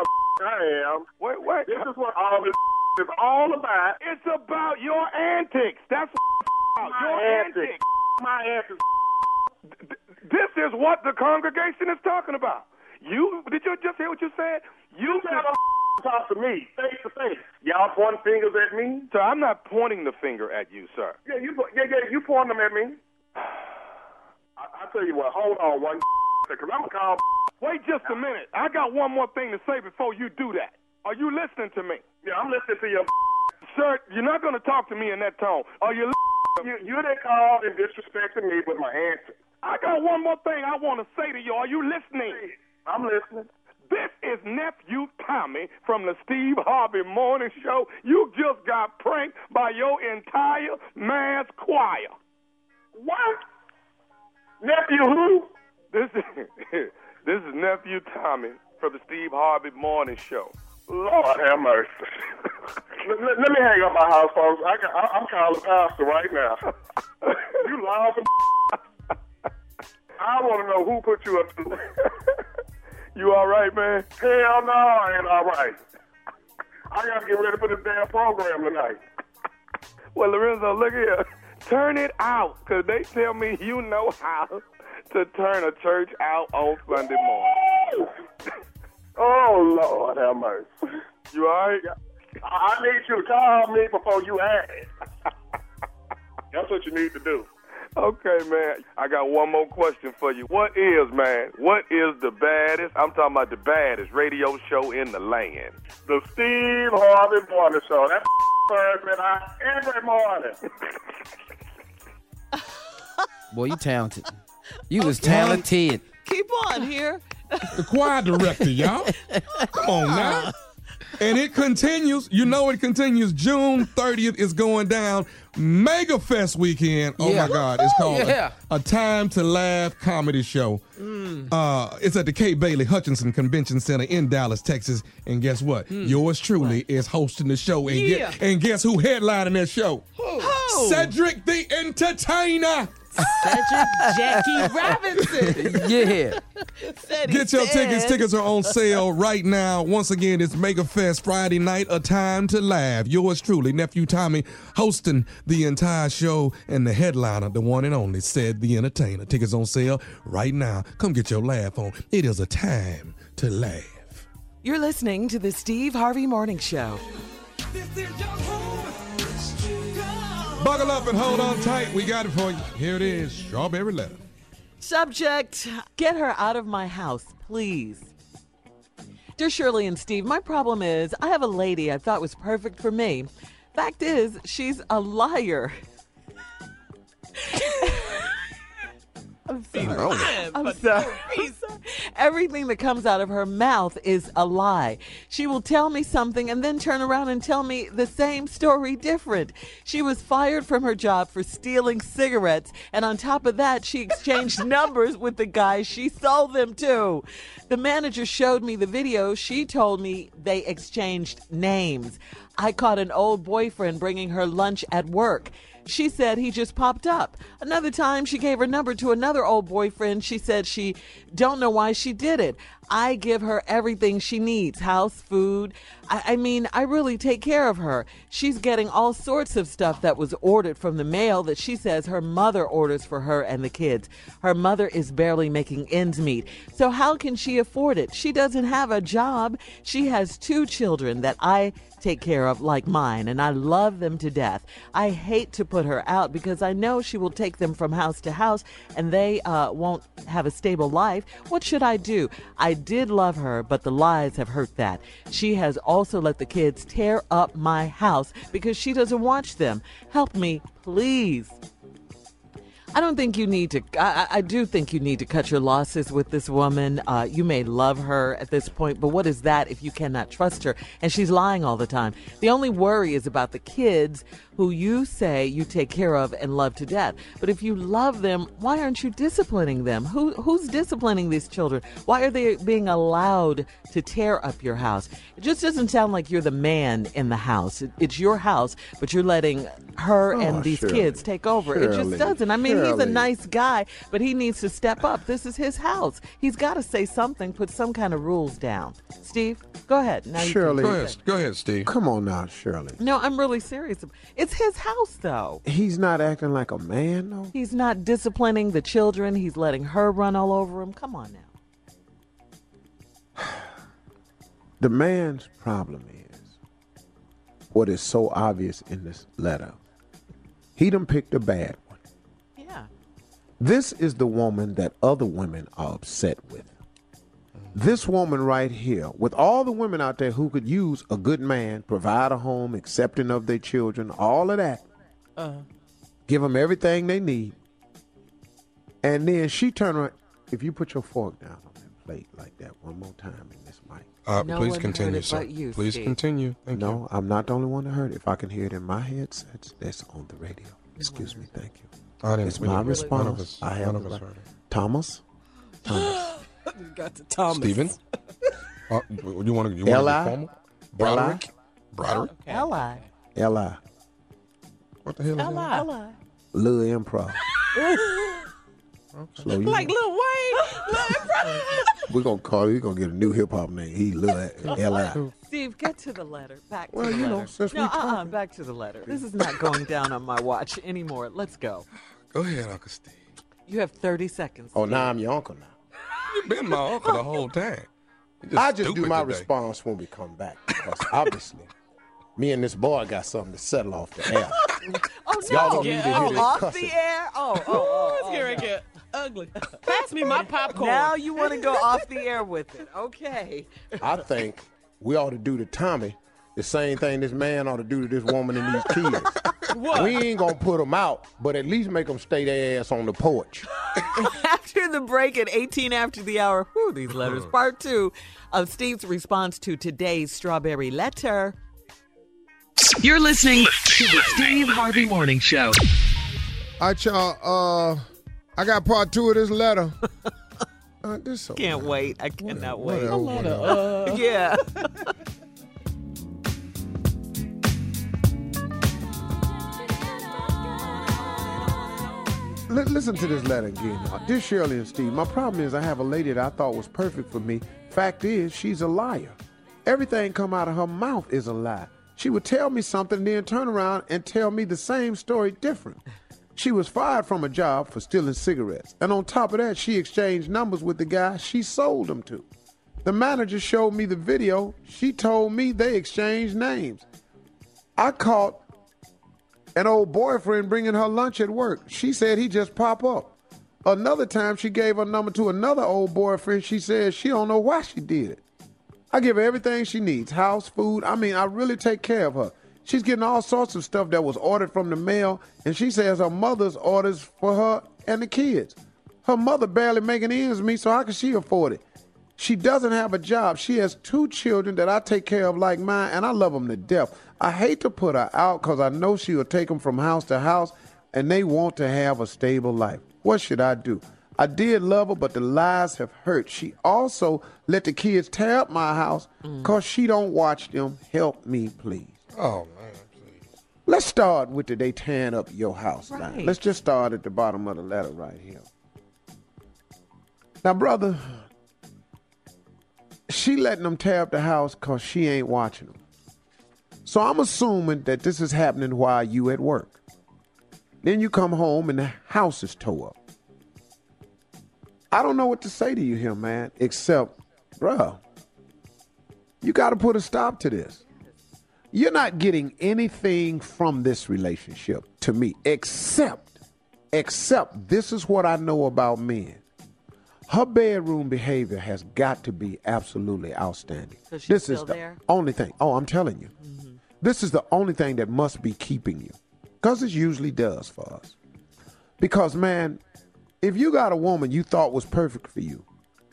S16: I am.
S10: Wait, wait.
S16: This is what all this is all about.
S10: It's about your antics. That's what
S16: my
S10: your
S16: antics.
S10: antics.
S16: My antics.
S10: This is what the congregation is talking about. You did you just hear what you said? You
S16: gotta talk to me face to face. Y'all pointing fingers at me?
S10: Sir, I'm not pointing the finger at you, sir.
S16: Yeah, you yeah, yeah, you pointing them at me. I, I tell you what, hold on one second. I'm gonna call.
S10: Wait just a minute. I got one more thing to say before you do that. Are you listening to me?
S16: Yeah, I'm listening to you.
S10: Sir, you're not going to talk to me in that tone. Are you
S16: You, you done called and disrespected me with my answer.
S10: I got one more thing I want to say to you. Are you listening?
S16: I'm listening.
S10: This is Nephew Tommy from the Steve Harvey Morning Show. You just got pranked by your entire mass choir.
S16: What? Nephew who?
S10: This is, this is Nephew Tommy from the Steve Harvey Morning Show.
S16: Lord have mercy. let, let, let me hang up my house, folks. I, I, I'm calling Pastor right now. You laughing? I want to know who put you up to.
S10: You all right, man?
S16: Hell no, I ain't all right. I got to get ready for this damn program tonight.
S10: Well, Lorenzo, look here. Turn it out, because they tell me you know how to turn a church out on Sunday morning.
S16: Oh, Lord have mercy.
S10: You all right?
S16: I need you to call me before you ask. That's what you need to do.
S10: Okay, man. I got one more question for you. What is, man, what is the baddest, I'm talking about the baddest radio show in the land?
S16: The Steve Harvey Morning Show. That's Thursday night every morning.
S5: Boy, you talented. You was talented.
S4: Keep on here.
S13: The choir director, y'all. Come on now. And it continues. You know it continues. June thirtieth is going down. Mega Fest weekend. Oh,
S5: Yeah.
S13: my God. It's called
S5: Yeah.
S13: a, a Time to Laugh comedy show. Uh, it's at the Kay Bailey Hutchinson Convention Center in Dallas, Texas. And guess what? Yours truly is hosting the show. And,
S4: Yeah.
S13: get, and guess who headlining that show?
S4: Who?
S13: Cedric the Entertainer.
S7: Cedric Jackie Robinson.
S5: Yeah.
S7: Said he
S6: Get your
S7: said.
S6: tickets. Tickets are on sale right now. Once again, it's Mega Fest Friday night, a time to laugh. Yours truly, Nephew Tommy, hosting the entire show, and the headliner, the one and only, Said the Entertainer. Tickets on sale right now. Come get your laugh on. It is a time to laugh.
S3: You're listening to the Steve Harvey Morning Show.
S6: Buckle up and hold on tight. We got it for you. Here it is, Strawberry Letter.
S4: Subject, get her out of my house, please. Dear Shirley and Steve, my problem is I have a lady I thought was perfect for me. Fact is, she's a liar. I'm sorry. I'm sorry. Everything that comes out of her mouth is a lie. She will tell me something and then turn around and tell me the same story different. She was fired from her job for stealing cigarettes, and on top of that, she exchanged numbers with the guy she sold them to. The manager showed me the video. She told me they exchanged names. I caught an old boyfriend bringing her lunch at work. She said he just popped up. Another time, she gave her number to another old boyfriend. She said she don't know why she did it. I give her everything she needs, house, food. I, I mean, I really take care of her. She's getting all sorts of stuff that was ordered from the mail that she says her mother orders for her and the kids. Her mother is barely making ends meet. So how can she afford it? She doesn't have a job. She has two children that I take care of like mine, and I love them to death. I hate to put her out because I know she will take them from house to house and they uh, won't have a stable life. What should I do? I did love her, but the lies have hurt that. She has also let the kids tear up my house because she doesn't watch them. Help me, please. I don't think you need to, I, I do think you need to cut your losses with this woman. Uh, you may love her at this point, but what is that if you cannot trust her? And she's lying all the time. The only worry is about the kids who you say you take care of and love to death. But if you love them, why aren't you disciplining them? Who, who's disciplining these children? Why are they being allowed to tear up your house? It just doesn't sound like you're the man in the house. It, it's your house, but you're letting her
S14: Oh,
S4: and these
S14: Shirley.
S4: kids take over. It just
S14: Shirley.
S4: doesn't. I mean, he's a
S14: Shirley.
S4: nice guy, but he needs to step up. This is his house. He's got to say something, put some kind of rules down. Steve, go ahead. Now you
S14: Shirley.
S4: can
S14: Go ahead.
S6: Go ahead, Steve.
S14: Come on now, Shirley.
S4: No, I'm really serious. It's his house, though.
S14: He's not acting like a man, though.
S4: He's not disciplining the children. He's letting her run all over him. Come on now.
S14: The man's problem is what is so obvious in this letter. He done picked a bad one.
S4: Yeah.
S14: This is the woman that other women are upset with. This woman right here, with all the women out there who could use a good man, provide a home, accepting of their children, all of that,
S7: Uh,
S14: give them everything they need. And then she turn around. If you put your fork down on that plate like that one more time in this mic.
S6: Uh,
S4: No
S6: please
S4: one
S6: continue,
S4: heard it
S6: sir.
S4: but you,
S6: Please
S4: Steve.
S6: continue. Thank you.
S14: No, I'm not the only one that heard it. If I can hear it in my headsets, that's on the radio. Excuse me. Thank you.
S6: I didn't-
S14: It's
S6: we
S14: my
S6: didn't-
S14: response.
S6: none of us-
S14: I have
S6: none of
S14: the
S6: us
S14: right-
S6: heard it.
S14: Thomas? Thomas.
S7: got to Thomas.
S6: Stephen? Uh, you want to you want to
S14: L
S6: be
S14: I?
S6: formal? Broderick? Broderick?
S4: L I.
S14: L I.
S6: What the hell is
S7: L
S6: that?
S7: I.
S4: L I.
S14: Lil Improv. Slow you
S7: Like
S14: down.
S7: Lil Wayne.
S14: We're going to call, we're going to get a new hip hop name. He Lil L I.
S4: Steve, get to the letter. Back to
S14: Well,
S4: the
S14: you
S4: letter.
S14: know, since we
S4: no, uh-uh,
S14: talking.
S4: back to the letter. This is not going down on my watch anymore. Let's go.
S6: Go ahead, Uncle Steve.
S4: You have thirty seconds.
S14: Oh, now I'm your uncle now.
S6: You've been my uncle the whole time. You're
S14: I just do
S6: stupid
S14: my
S6: today.
S14: response when we come back. Because obviously, me and this boy got something to settle off the air.
S4: Oh, no.
S14: Y'all don't need to hear
S4: oh,
S14: this
S4: off
S14: cussing.
S4: the air? Oh, oh, oh.
S7: It's getting ready to get ugly. Pass me my popcorn.
S4: Now you want to go off the air with it. Okay.
S14: I think we ought to do to Tommy the same thing this man ought to do to this woman and these kids.
S7: What?
S14: We ain't going to put them out, but at least make them stay their ass on the porch.
S4: After the break at eighteen after the hour, whew, these letters, part two of Steve's response to today's strawberry letter.
S3: You're listening to the Steve Harvey Morning Show.
S2: All right, y'all. Uh, I got part two of this letter. Uh, this so
S4: Can't wait. I cannot wait.
S2: whatever, whatever.
S7: Uh,
S4: Yeah.
S14: L- listen to this letter again, y'all. Dear Shirley and Steve, my problem is I have a lady that I thought was perfect for me. Fact is, she's a liar. Everything come out of her mouth is a lie. She would tell me something and then turn around and tell me the same story different. She was fired from a job for stealing cigarettes. And on top of that, she exchanged numbers with the guy she sold them to. The manager showed me the video. She told me they exchanged names. I caught an old boyfriend bringing her lunch at work. She said he just pop up. Another time she gave her number to another old boyfriend. She said she don't know why she did it. I give her everything she needs, house, food. I mean, I really take care of her. She's getting all sorts of stuff that was ordered from the mail, and she says her mother's orders for her and the kids. Her mother barely making ends meet, so how can she afford it? She doesn't have a job. She has two children that I take care of like mine, and I love them to death. I hate to put her out because I know she will take them from house to house, and they want to have a stable life. What should I do? I did love her, but the lies have hurt. She also let the kids tear up my house because she don't watch them. Help me, please.
S6: Oh, man, please.
S14: Let's start with the they tearing up your house.
S4: Right.
S14: Now. Let's just start at the bottom of the letter right here. Now, brother, she letting them tear up the house because she ain't watching them. So I'm assuming that this is happening while you at work. Then you come home and the house is tore up. I don't know what to say to you here, man, except, bruh, you got to put a stop to this. You're not getting anything from this relationship to me, except, except this is what I know about men. Her bedroom behavior has got to be absolutely outstanding.
S4: So she's
S14: this
S4: still
S14: is the
S4: there?
S14: only thing. Oh, I'm telling you. Mm-hmm. This is the only thing that must be keeping you. Because it usually does for us. Because, man, if you got a woman you thought was perfect for you,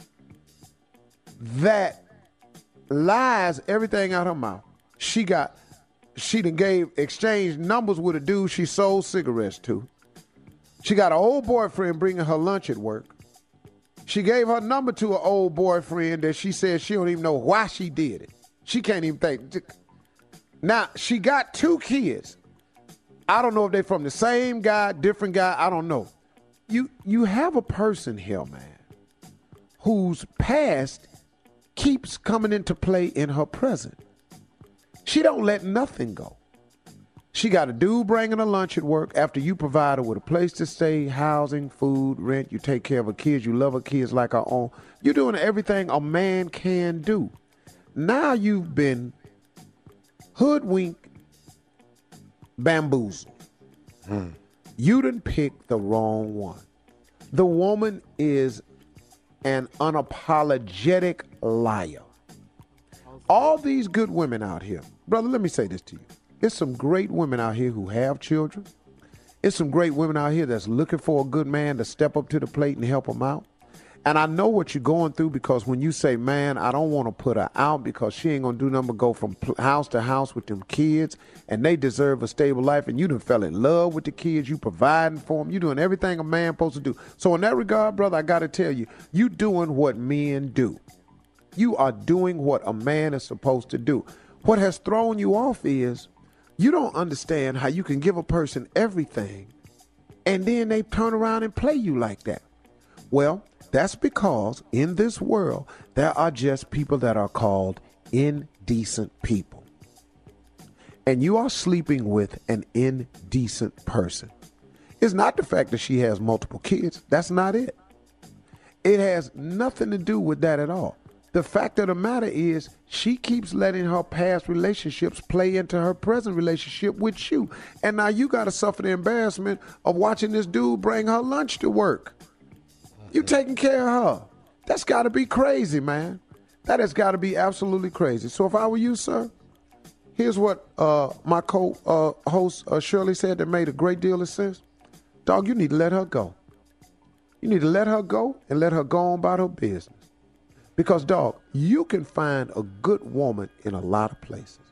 S14: that lies everything out her mouth. She got, she done gave, exchanged numbers with a dude she sold cigarettes to. She got an old boyfriend bringing her lunch at work. She gave her number to an old boyfriend that she said she don't even know why she did it. She can't even think. Now, she got two kids. I don't know if they're from the same guy, different guy, I don't know. You you have a person here, man, whose past keeps coming into play in her present. She don't let nothing go. She got a dude bringing her lunch at work after you provide her with a place to stay, housing, food, rent. You take care of her kids. You love her kids like her own. You're doing everything a man can do. Now you've been hoodwinked, bamboozled. Hmm. You done picked the wrong one. The woman is an unapologetic liar. All these good women out here, brother, let me say this to you. There's some great women out here who have children. There's some great women out here that's looking for a good man to step up to the plate and help them out. And I know what you're going through, because when you say, man, I don't want to put her out because she ain't going to do nothing but go from house to house with them kids, and they deserve a stable life, and you done fell in love with the kids, you providing for them, you doing everything a man supposed to do. So in that regard, brother, I got to tell you, you doing what men do. You are doing what a man is supposed to do. What has thrown you off is you don't understand how you can give a person everything and then they turn around and play you like that. Well, that's because in this world, there are just people that are called indecent people. And you are sleeping with an indecent person. It's not the fact that she has multiple kids. That's not it. It has nothing to do with that at all. The fact of the matter is she keeps letting her past relationships play into her present relationship with you. And now you got to suffer the embarrassment of watching this dude bring her lunch to work. You taking care of her. That's got to be crazy, man. That has got to be absolutely crazy. So if I were you, sir, here's what uh, my co-host uh, uh, Shirley said that made a great deal of sense. Dog, you need to let her go. You need to let her go and let her go on about her business. Because, dog, you can find a good woman in a lot of places.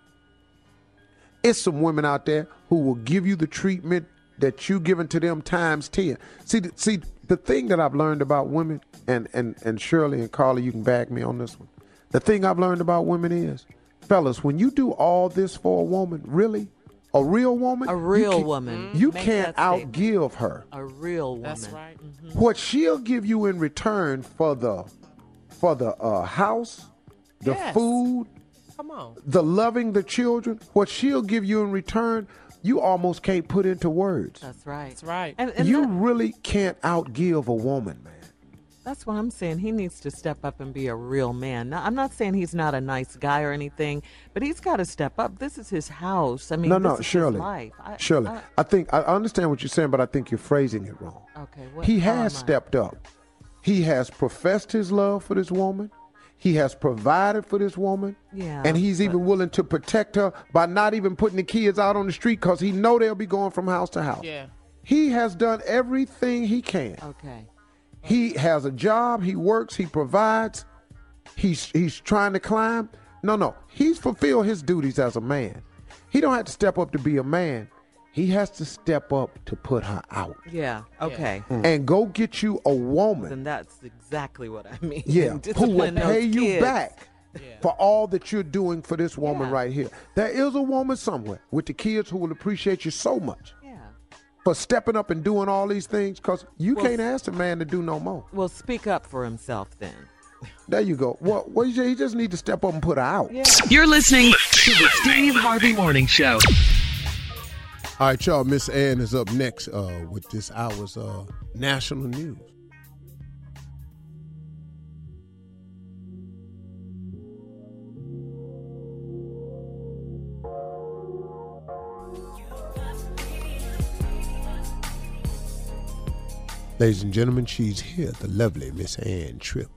S14: It's some women out there who will give you the treatment that you giving to them times ten. See, see, the thing that I've learned about women, and, and, and Shirley and Carly, you can back me on this one. The thing I've learned about women is, fellas, when you do all this for a woman, really,
S17: A real woman?
S4: A real
S17: you can't-
S4: woman.
S17: You
S4: Make
S17: can't
S4: that statement.
S17: outgive her.
S4: A real woman.
S7: That's right. Mm-hmm.
S17: What she'll give you in return for the for the uh, house, the
S7: Yes.
S17: food,
S7: Come on.
S17: the loving the children, what she'll give you in return, you almost can't put into words.
S4: That's right.
S7: That's right.
S4: And, and
S17: you
S4: that-
S17: really can't outgive a woman, man.
S4: That's what I'm saying. He needs to step up and be a real man. Now, I'm not saying he's not a nice guy or anything, but he's got to step up. This is his house. I mean,
S17: no,
S4: this
S17: no,
S4: is
S17: Shirley.
S4: his life. I,
S17: Shirley,
S4: I,
S17: I think I understand what you're saying, but I think you're phrasing it wrong.
S4: okay. What,
S17: He
S4: how
S17: has
S4: am I?
S17: stepped up. He has professed his love for this woman. He has provided for this woman.
S4: Yeah,
S17: and he's even willing to protect her by not even putting the kids out on the street because he know they'll be going from house to house.
S7: Yeah.
S17: He has done everything he can.
S4: Okay.
S17: He has a job. He works. He provides. He's he's trying to climb. No, no. He's fulfilled his duties as a man. He don't have to step up to be a man. He has to step up to put her out.
S4: Yeah. Okay.
S17: And go get you a woman.
S4: Then that's exactly what I mean.
S17: Yeah, who will
S4: Discipline those
S17: pay you
S4: kids.
S17: back for all that you're doing for this woman right here. There is a woman somewhere with the kids who will appreciate you so much for stepping up and doing all these things because you
S4: Well,
S17: can't ask a man to do no more.
S4: Well, speak up for himself then.
S17: There you go. What? What? He just need to step up and put her out.
S3: You're listening to the Steve Harvey Morning Show.
S2: All right, y'all. Miss Ann is up next uh, with this hour's uh, national news. Ladies and gentlemen, she's here, the lovely Miss Ann Tripp.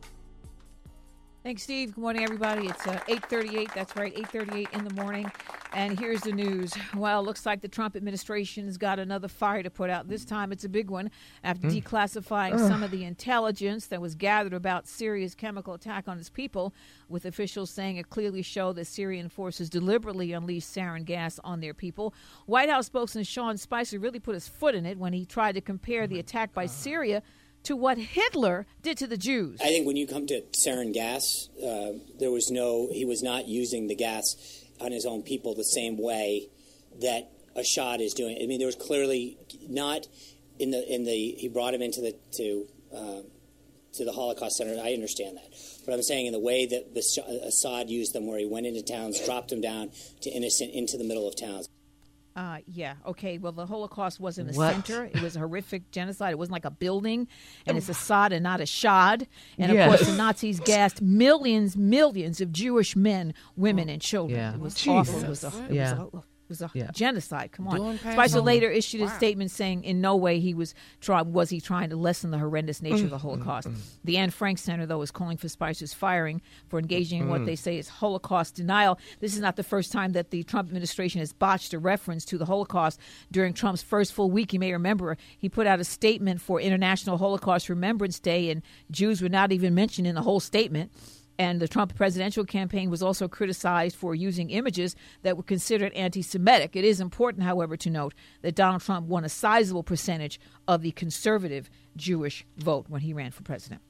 S11: Thanks, Steve. Good morning, everybody. It's uh, eight thirty-eight. That's right, eight thirty-eight in the morning. And here's the news. Well, looks like the Trump administration's got another fire to put out. This time it's a big one after
S18: Mm.
S11: declassifying
S18: Ugh.
S11: some of the intelligence that was gathered about Syria's chemical attack on its people, with officials saying it clearly showed that Syrian forces deliberately unleashed sarin gas on their people. White House spokesman Sean Spicer really put his foot in it when he tried to compare the attack by Syria to what Hitler did to the Jews.
S12: I think when you come to sarin gas, uh, there was no, he was not using the gas on his own people the same way that Assad is doing. I mean, there was clearly not in the in the he brought him into the to uh, to the Holocaust Center. I understand that, but I'm saying in the way that the, Assad used them, where he went into towns, dropped them down to innocent into the middle of towns.
S11: Uh, yeah, okay. Well, the Holocaust was in the
S4: What?
S11: center. It was a horrific genocide. It wasn't like a building, and it's Assad and not Ashad. And, of
S4: Yes.
S11: course, the Nazis gassed millions, millions of Jewish men, women, and children.
S4: Yeah.
S11: It was
S4: Jesus.
S11: awful. It was a, it
S4: Yeah.
S11: was a, it was a
S4: Yeah.
S11: genocide. Come on.
S7: Doing
S11: Spicer
S7: Passover.
S11: later issued a
S7: Wow.
S11: statement saying in no way he was try, was he trying to lessen the horrendous nature of the Holocaust. The Anne Frank Center, though, is calling for Spicer's firing for engaging in what
S18: Mm.
S11: they say is Holocaust denial. This is not the first time that the Trump administration has botched a reference to the Holocaust. During Trump's first full week, you may remember, he put out a statement for International Holocaust Remembrance Day, and Jews were not even mentioned in the whole statement. And the Trump presidential campaign was also criticized for using images that were considered anti-Semitic. It is important, however, to note that Donald Trump won a sizable percentage of the conservative Jewish vote when he ran for president.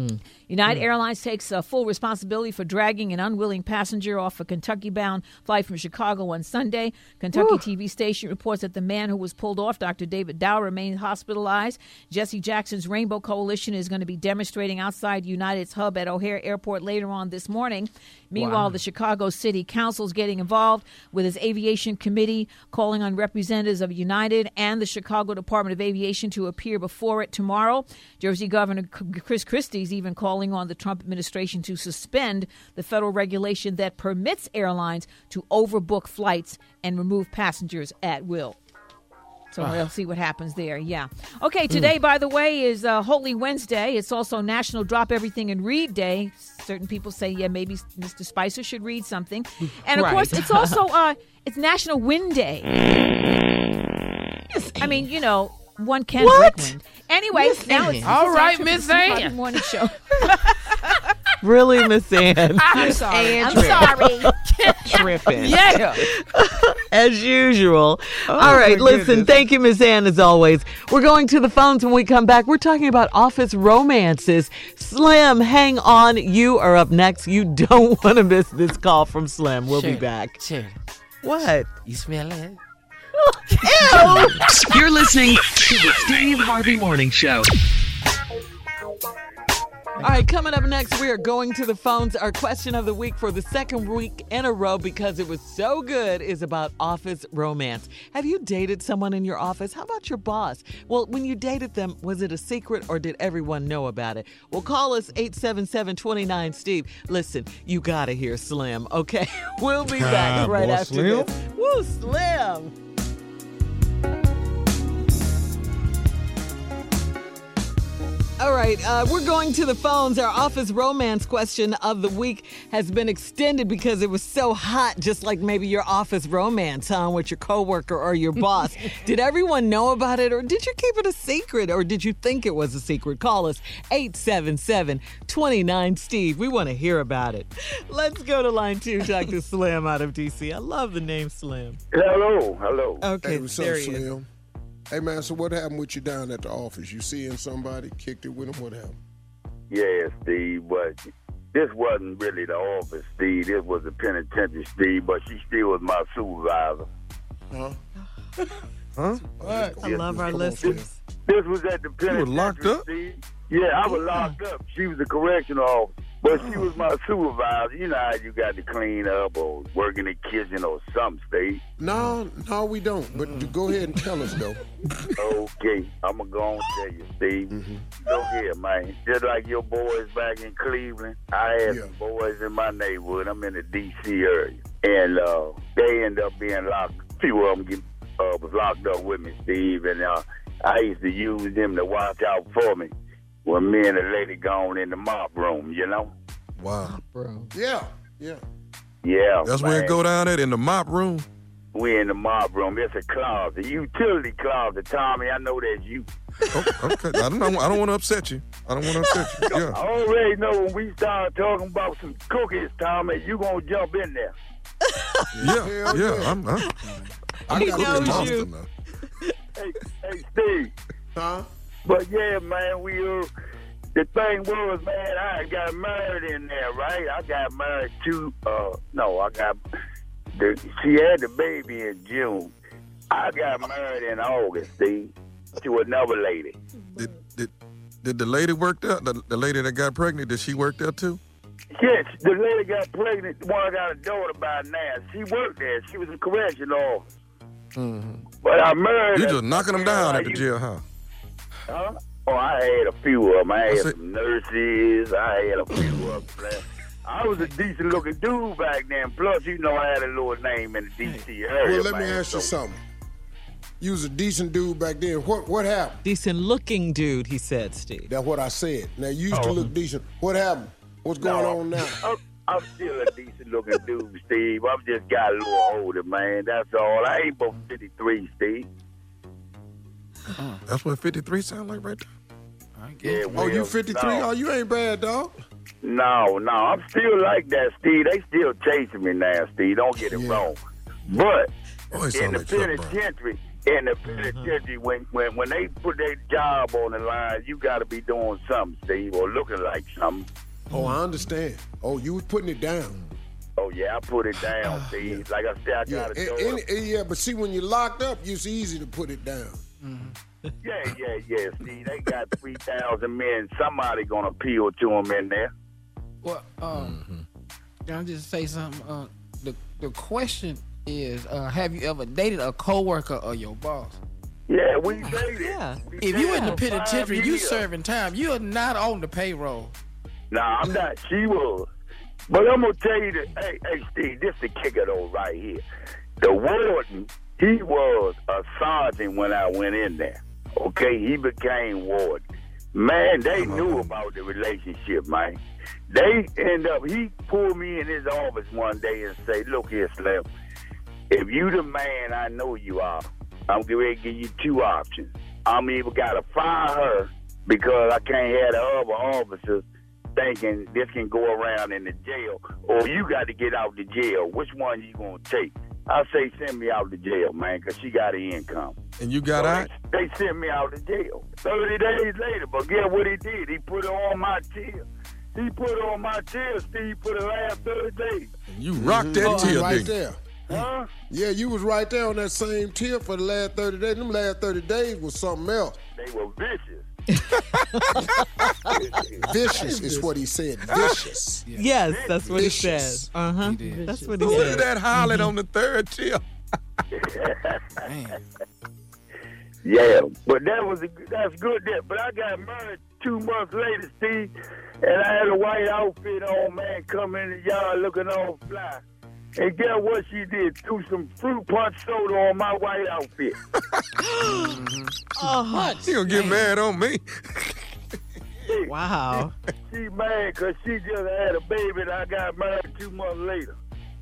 S11: United Airlines takes uh, full responsibility for dragging an unwilling passenger off a Kentucky-bound flight from Chicago on Sunday. Kentucky T V station reports that the man who was pulled off, Doctor David Dow, remains hospitalized. Jesse Jackson's Rainbow Coalition is going to be demonstrating outside United's hub at O'Hare Airport later on this morning. Meanwhile,
S18: Wow.
S11: the Chicago City Council is getting involved with its aviation committee, calling on representatives of United and the Chicago Department of Aviation to appear before it tomorrow. Jersey Governor Chris Christie is even calling on the Trump administration to suspend the federal regulation that permits airlines to overbook flights and remove passengers at will. So
S18: Ah.
S11: we'll see what happens there. Yeah. Okay, today, by the way, is uh, Holy Wednesday. It's also National Drop Everything and Read Day. Certain people say, yeah, maybe Mister Spicer should read something. And, of
S18: Right.
S11: course, it's also uh, it's National Win Day. I mean, you know, one can
S4: What?
S11: break wind. Anyway,
S4: Miss
S11: now
S4: Ann.
S11: it's
S7: All
S11: it's
S7: right,
S11: actually
S7: Miss
S11: the Steve Harvey
S7: Ann.
S11: Morning Show.
S4: Really, Miss Ann?
S11: I'm sorry.
S4: Ann
S11: I'm
S4: Tripp.
S11: sorry.
S7: Tripping.
S11: Yeah.
S4: As usual.
S7: Oh,
S4: All right,
S7: my
S4: listen,
S7: goodness.
S4: thank you, Miss Ann, as always. We're going to the phones when we come back. We're talking about office romances. Slim, hang on. You are up next. You don't want to miss this call from Slim. We'll be
S5: Shirley,
S4: back.
S5: Shirley,
S4: What?
S5: you smell that?
S3: Ew! You're listening to the Steve Harvey Morning Show.
S4: All right, coming up next, we are going to the phones. Our question of the week for the second week in a row, because it was so good, is about office romance. Have you dated someone in your office? How about your boss? Well, when you dated them, was it a secret or did everyone know about it? Well, call us eight seven seven, two nine, Steve. Listen, you got to hear Slim, okay? We'll be back
S6: Ah,
S4: right
S6: boy,
S4: after
S6: Slim.
S4: this. Woo, Slim! All right, uh, we're going to the phones. Our office romance question of the week has been extended because it was so hot, just like maybe your office romance, huh, with your coworker or your boss. Did everyone know about it, or did you keep it a secret, or did you think it was a secret? Call us eight seven seven, two nine, Steve. We want to hear about it. Let's go to line two, talk to Slim out of D C. I love the name Slim.
S16: Hello, hello.
S4: Okay,
S2: Hey, what's up,
S4: there he is.
S2: Slim? Hey, man, so what happened with you down at the office? You seeing somebody, kicked it with them? What happened?
S18: Yeah, Steve, but this wasn't really the office, Steve. This was the penitentiary, Steve, but she still was my supervisor.
S2: Huh?
S6: Huh?
S4: I love our listeners.
S18: This was at the penitentiary,
S6: were locked up?
S18: Steve. Yeah, I was locked up. She was the correctional officer, but she was my supervisor. You know how you got to clean up or work in the kitchen or something, Steve.
S2: No, no, we don't. But go ahead and tell us, though.
S18: Okay, I'm going to go and tell you, Steve. Look here, man. Just like your boys back in Cleveland, I had
S2: Yeah.
S18: some boys in my neighborhood. I'm in the D C area. And uh, they end up being locked. A few of them get, uh, was locked up with me, Steve. And uh, I used to use them to watch out for me when me and the lady gone in the mop room, you know?
S6: Wow.
S4: Bro.
S2: Yeah, yeah.
S18: Yeah,
S6: That's
S18: man.
S6: where it go down at, in the mop room?
S18: We in the mob room. It's a closet, utility closet. Tommy, I know that's you.
S6: Oh, okay. I don't know. I don't want to upset you. I don't want to upset you.
S18: I
S6: Yeah.
S18: already know when we start talking about some cookies, Tommy, you gonna jump in there.
S6: Yeah.
S2: Hell
S6: Yeah.
S2: yeah.
S6: I'm, I'm, I'm
S4: He
S6: cooking
S4: knows
S6: monster
S4: you.
S6: now.
S18: Hey, hey, Steve.
S2: Huh?
S18: But yeah, man, we uh, the thing was, man, I got married in there, right? I got married to uh, no, I got the she had the baby in June. I got married in August, Steve, to another lady.
S6: Did, did, did the lady work there? The, the lady that got pregnant, did she work there too?
S18: Yes, the lady got pregnant. The one I got a daughter by now. She worked there. She was a correctional officer.
S6: Mm-hmm.
S18: But I married
S6: You
S18: her.
S6: just knocking them down at the jail, huh?
S18: Huh? Oh, I had a few of them. I had
S6: I said-
S18: some nurses. I had a few of them. I was a decent looking dude back then. Plus, you know, I had a little name in the D C area.
S2: Well, let me
S18: man,
S2: ask you
S18: so-
S2: something. You was a decent dude back then. What what happened?
S4: Decent looking dude, he said, Steve.
S2: That's what I said. Now, you used to
S18: Oh.
S2: look decent. What happened? What's going
S18: No,
S2: on now?
S18: I'm, I'm still a decent looking dude, Steve. I've just got a little older, man. That's all. I ain't but fifty-three, Steve.
S6: That's what fifty-three sound like right there.
S18: Yeah,
S2: Oh, you
S18: well,
S2: fifty-three?
S18: no.
S2: Oh, you ain't bad, dog.
S18: No, no, I'm still like that, Steve. They still chasing me now, Steve. Don't get it
S2: Yeah.
S18: wrong. But
S6: Oh, it
S18: in
S6: sound
S18: the
S6: like Chuck Brown.
S18: penitentiary, in the penitentiary, when, when when they put their job on the line, you got to be doing something, Steve, or looking like something.
S2: Oh, I understand. Oh, you was putting it down.
S18: Oh yeah, I put it down, Steve. Like I said, I
S2: Yeah,
S18: got a
S2: and-
S18: daughter.
S2: and- and yeah, but see, when you're locked up, it's easy to put it down.
S18: Yeah, yeah, yeah. Steve, they got three thousand men. Somebody gonna appeal to them in there.
S5: Well, um, can I just say something? Uh, the the question is, uh, have you ever dated a coworker or your boss?
S18: Yeah, we dated.
S4: Yeah.
S18: We
S5: If you in the
S18: dated for five
S5: penitentiary, you
S18: years.
S5: serving time. You are not on the payroll.
S18: Nah, I'm not. She was. But I'm going to tell you that, hey, hey, Steve, this the kicker, though, right here. The warden, he was a sergeant when I went in there. Okay? He became warden. Man, they knew about the relationship, man. They end up, he pulled me in his office one day and say, look here, Slim, if you the man I know you are, I'm getting ready to give you two options. I'm either got to fire her because I can't have the other officers thinking this can go around in the jail, or you got to get out the jail. Which one you going to take? I say send me out the jail, man, because she got an income.
S6: And you got
S18: So
S6: out?
S18: They, they sent me out the jail. thirty days later, but guess what he did? He put it on my tail. He put it on my tail, Steve, for the last thirty days.
S6: You rocked that
S2: Oh,
S6: till,
S2: right
S6: didn't you?
S2: there.
S18: Huh?
S14: Yeah, you was right there on that same tip for the last thirty days. Them last thirty days was something else.
S18: They were vicious.
S14: Vicious is what he said. Vicious.
S4: Yes, that's what
S14: Vicious.
S4: he said. Uh huh. That's what he
S6: Who
S4: said.
S6: is that hollering on the third tip?
S18: Yeah, but that was a, that's good. That, but I got married two months later, Steve, and I had a white outfit on, man, come in the yard looking all fly. And guess what she did? Threw some fruit punch soda on my white outfit.
S4: Oh,
S6: She gonna get mad on me.
S4: wow.
S18: She mad because she just had a baby and I got married two months later.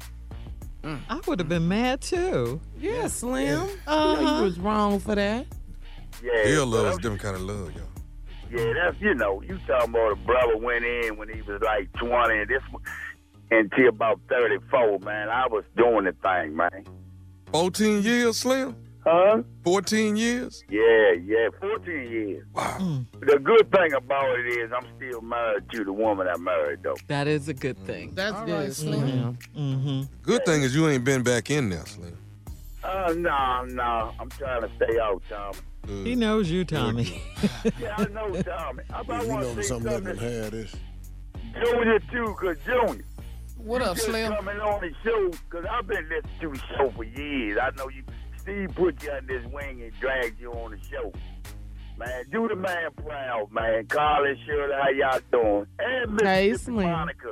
S4: I would have been mad too.
S7: Yeah, Slim.
S4: Uh-huh.
S7: You know you was wrong for that.
S18: Yeah,
S6: He'll
S18: but
S6: love us
S18: I'm-
S6: different kind of love, y'all.
S18: Yeah, that's, you know, you talking about a brother went in when he was like twenty and this until about thirty-four, man. I was doing the thing, man.
S6: Fourteen years, Slim.
S18: Huh?
S6: Fourteen years.
S18: Yeah, yeah, fourteen years.
S6: Wow.
S18: The good thing about it is I'm still married to the woman I married, though.
S4: That is a good thing.
S7: That's
S5: All
S7: good,
S5: right,
S7: Slim.
S4: Mm-hmm.
S6: Good thing is you ain't been back in there, Slim.
S18: Uh, no, no, I'm trying to stay out, Tommy.
S6: Good.
S4: He knows you, Tommy.
S18: Yeah, I know, Tommy. I,
S14: Yeah,
S18: I
S14: you
S18: want
S14: know
S18: to say
S14: something that
S18: something
S14: can
S18: to
S14: have this.
S18: Junior, too, because Junior.
S5: What
S18: you
S5: up,
S18: just
S5: Slim?
S18: coming on the show, because I've been listening to the show for years. I know you, Steve put you on this wing and dragged you on the show. Man, do the man proud, man. Carl and Shirley, how y'all doing? And Miss
S7: Hey,
S18: Miss
S7: Slim.
S18: Monica.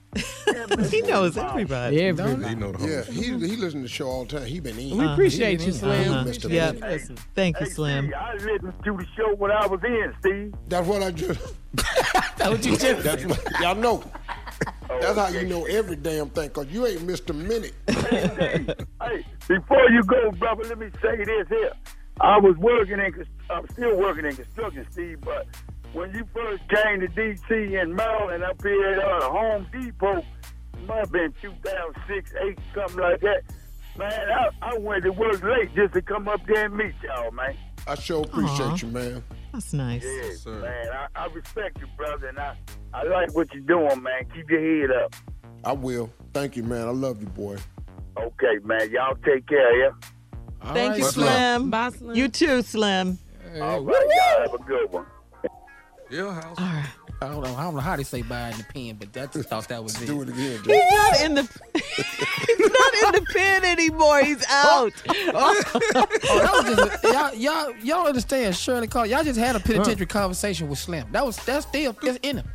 S4: He knows everybody.
S6: He
S7: Everybody.
S6: know the whole.
S14: Yeah, he he listen to the show all the time. He been in.
S7: We
S4: Uh,
S7: appreciate
S14: he
S7: you,
S14: been
S7: Slim.
S14: in. Mister
S4: Yeah.
S14: Minute.
S4: Listen, thank you,
S18: Hey,
S4: Slim.
S18: Steve, I listened to the show when I was in, Steve.
S14: That's what I just.
S5: That's what you just
S14: That's what y'all know. That's how
S18: okay.
S14: you know every damn thing, cause you ain't Mister Minute.
S18: Hey, Steve, hey, before you go, brother, let me say this here. I was working in, cons- I'm still working in construction, Steve, but when you first came to D C in Maryland up here at uh, Home Depot, it might have been two thousand six, eight, something like that. Man, I, I went to work late just to come up there and meet y'all, man.
S14: I sure appreciate
S4: Aw.
S14: you, man.
S4: That's nice.
S18: Yeah,
S6: sir.
S18: man, I, I respect you, brother, and I, I like what you're doing, man. Keep your head up.
S14: I will. Thank you, man. I love you, boy.
S18: Okay, man, y'all take care, yeah?
S5: All
S4: Thank
S5: right,
S4: you,
S6: Much
S4: Slim.
S7: Bye, Slim.
S4: You too, Slim.
S18: All right, y'all have a good one.
S6: Yeah, house.
S4: All right.
S5: I don't know. I don't know how they say bye in the pen, but I just thought that was it.
S14: Do it again,
S4: He's
S14: Joe.
S4: not in the. He's not in the pen anymore. He's out.
S5: Oh, that was just y'all, y'all, y'all understand? Shirley Call. Y'all just had a penitentiary conversation with Slim. That was that's still that's in him.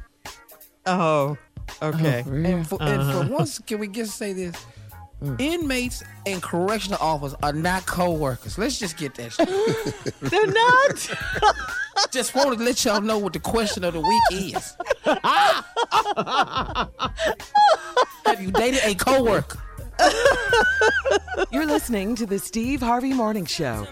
S4: Oh, okay.
S5: And for, and
S4: Uh-huh.
S5: for once, can we just say this? Inmates and correctional officers are not co-workers. Let's just get that straight.
S4: They're not.
S5: Just wanted to let y'all know what the question of the week is. Have you dated a co-worker?
S3: You're listening to the Steve Harvey Morning Show.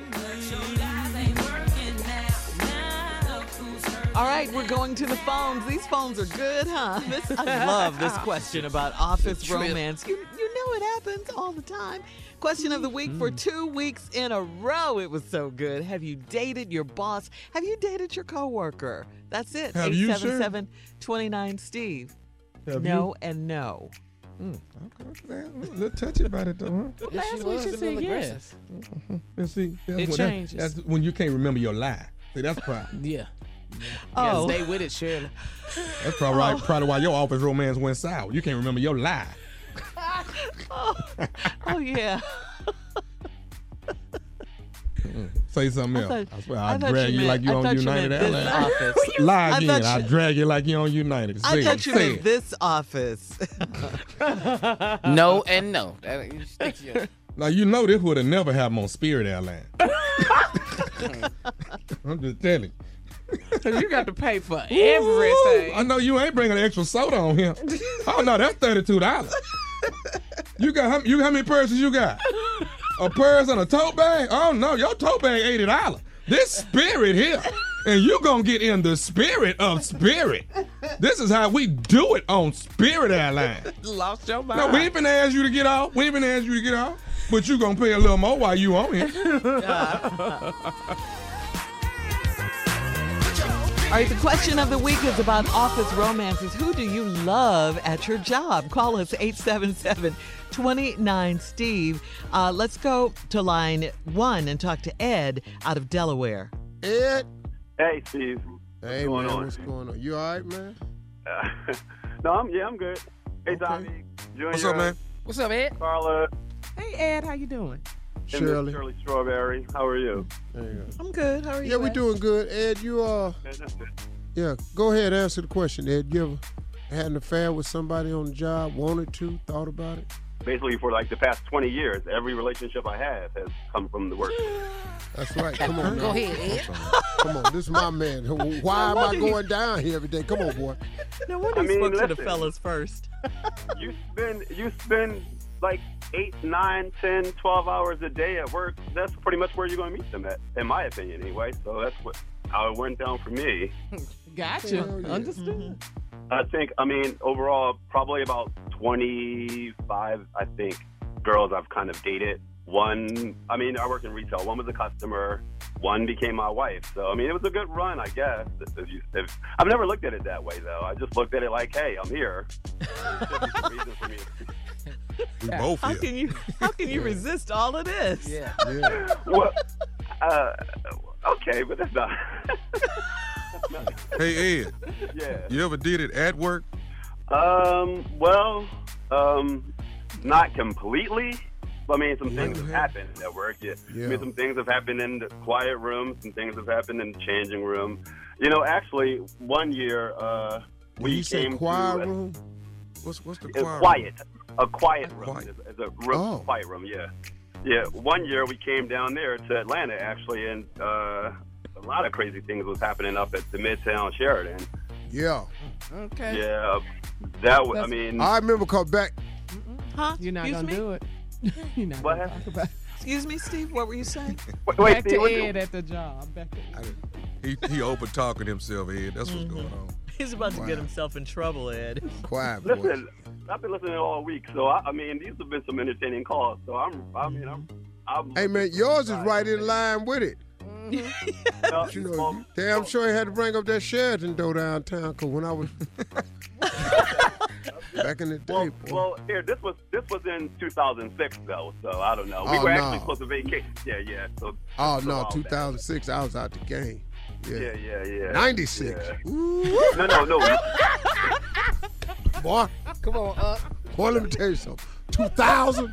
S4: All right, we're going to the phones. These phones are good, huh? This, I love this question about office
S5: trip.
S4: romance. You, you know it happens all the time. Question of the week for two weeks in a row. It was so good. Have you dated your boss? Have you dated your coworker? That's it.
S6: Have you,
S4: eight seven seven, two nine, Steve.
S6: Have
S4: No and no.
S6: Mm, okay. A little touchy about it, though, huh?
S5: Yes,
S7: Last
S5: she
S7: week
S5: was
S7: she
S5: a
S7: said
S5: little
S7: yes.
S5: aggressive.
S6: Let's see. That's
S7: It
S6: what- that-
S7: changes.
S6: That's when you can't remember your lie. See, that's problem.
S5: Yeah.
S4: Oh.
S7: Yeah, stay with it, Shirley.
S6: That's probably, right, probably why your office romance went sour. You can't remember your lie.
S4: Oh, oh yeah.
S6: Say something
S4: I
S6: else.
S4: thought-
S6: I swear,
S4: I
S6: I'll
S4: thought
S6: drag
S4: you
S6: you, like
S4: meant-
S6: you
S4: I
S6: on
S4: thought you
S6: United
S4: meant this
S6: Airlines.
S4: office.
S6: Lie
S4: I
S6: again.
S4: thought
S6: I'll
S4: you-
S6: drag you like you on United.
S4: I
S6: Say
S4: thought
S6: it.
S4: you
S6: Say
S4: meant
S6: it.
S4: this office.
S5: No and no. That, you stick to your-
S6: Now, you know this would have never happened on Spirit Airlines. I'm just telling you.
S7: You got to pay for everything.
S6: I know you ain't bringing extra soda on here. Oh, no, that's thirty-two dollars. You got how, you, how many purses you got? A purse and a tote bag? Oh, no, your tote bag eighty dollars. This Spirit here. And you going to get in the spirit of Spirit. This is how we do it on Spirit Airlines.
S7: Lost your mind.
S6: No, we ain't finna ask you to get off. We ain't finna ask you to get off. But you gonna pay a little more while you on here.
S4: right, the question of the week is about office romances. Who do you love at your job? Call us eight seven seven, two nine, Steve. Uh, let's go to line one and talk to Ed out of Delaware.
S2: Ed.
S19: Hey, Steve.
S2: Hey,
S19: what's going
S2: man.
S19: on?
S2: What's going on? You all right, man?
S19: Uh, no, I'm yeah, I'm good. Hey, Tommy. Junior,
S6: What's up, man?
S5: What's up, Ed?
S19: Carla.
S7: Hey, Ed, how you doing?
S2: Shirley.
S19: Shirley Strawberry. How are you?
S2: There you go.
S4: I'm good. How are you?
S2: Yeah, we're
S4: Ed?
S2: doing good. Ed, you uh, yeah, go ahead, answer the question. Ed, you ever had an affair with somebody on the job, wanted to, thought about it?
S19: Basically, for like the past twenty years, every relationship I have has come from the work.
S2: That's right. Come on,
S5: Go
S2: now.
S5: ahead, Ed.
S2: Come on, this is my man. Why am I going down here every day? Come on, boy.
S4: No wonder
S19: I
S4: you
S19: mean,
S4: spoke to the
S19: listen.
S4: fellas first.
S19: You spend you spend like eight, nine, ten, twelve hours a day at work. That's pretty much where you're going to meet them at, in my opinion, anyway. So that's what how it went down for me.
S7: Gotcha.
S2: Hell yeah.
S7: Understood.
S19: I think, I mean, overall, probably about twenty-five, I think, girls I've kind of dated. One, I mean, I work in retail. One was a customer. One became my wife. So, I mean, it was a good run, I guess. If you, if, I've never looked at it that way, though. I just looked at it like, hey, I'm here. There should be some reason for me to
S6: We both
S4: How
S6: here.
S4: can you how can you resist all of this?
S5: Yeah.
S2: Yeah.
S19: well, uh, okay, but that's not.
S6: Hey, Ed,
S19: Yeah.
S6: you ever did it at work?
S19: Um. Well. Um. Not completely. I mean, some things have happened at work. Yeah.
S2: Yeah.
S19: I mean, some things have happened in the quiet room. Some things have happened in the changing room. You know, actually, one year uh, we
S2: you say
S19: came
S2: quiet
S19: to a,
S2: room?
S6: What's what's the
S19: a
S6: quiet?
S19: quiet, a quiet room.
S6: Quiet.
S19: It's, it's a room,
S2: Oh.
S19: quiet room. Yeah. Yeah. One year we came down there to Atlanta actually, and uh, a lot of crazy things was happening up at the Midtown Sheridan.
S2: Yeah.
S5: Okay.
S19: Yeah. That was. I
S7: That's-
S19: mean.
S2: I remember cause back.
S4: Huh?
S7: You're not
S4: Excuse
S7: gonna
S4: me?
S7: do it. You're not
S19: What
S7: gonna
S19: happened?
S7: talk about it.
S4: Excuse me, Steve. What were you saying?
S19: wait, wait,
S7: Back
S19: Steve,
S7: to
S19: what you-
S7: Ed at the job. Back to Ed.
S6: He he over talking himself, Ed. That's what's going on.
S4: He's about to
S2: Wow.
S4: get himself in trouble, Ed.
S2: Quiet boy.
S19: Listen, I've been listening all week, so I, I mean, these have been some entertaining calls. So I'm, I mean, I'm, I'm.
S2: Hey man, yours is right in line with it.
S19: Uh,
S2: You know, damn sure he had to bring up that Sheraton though downtown. Cause when I was back in the day,
S19: Well,
S2: boy.
S19: well, here, this was this was in two thousand six though, so I don't know. We
S2: Oh,
S19: were
S2: no.
S19: actually supposed to vacation. Yeah, yeah. So.
S2: oh
S19: so
S2: no,
S19: all
S2: two
S19: that.
S2: thousand six, I was out the game. Yeah,
S19: Yeah, yeah, yeah.
S2: ninety-six.
S19: Yeah.
S2: Ooh,
S19: No, no, no.
S2: boy,
S5: Come on, uh.
S2: boy, let me tell you something. Two thousand,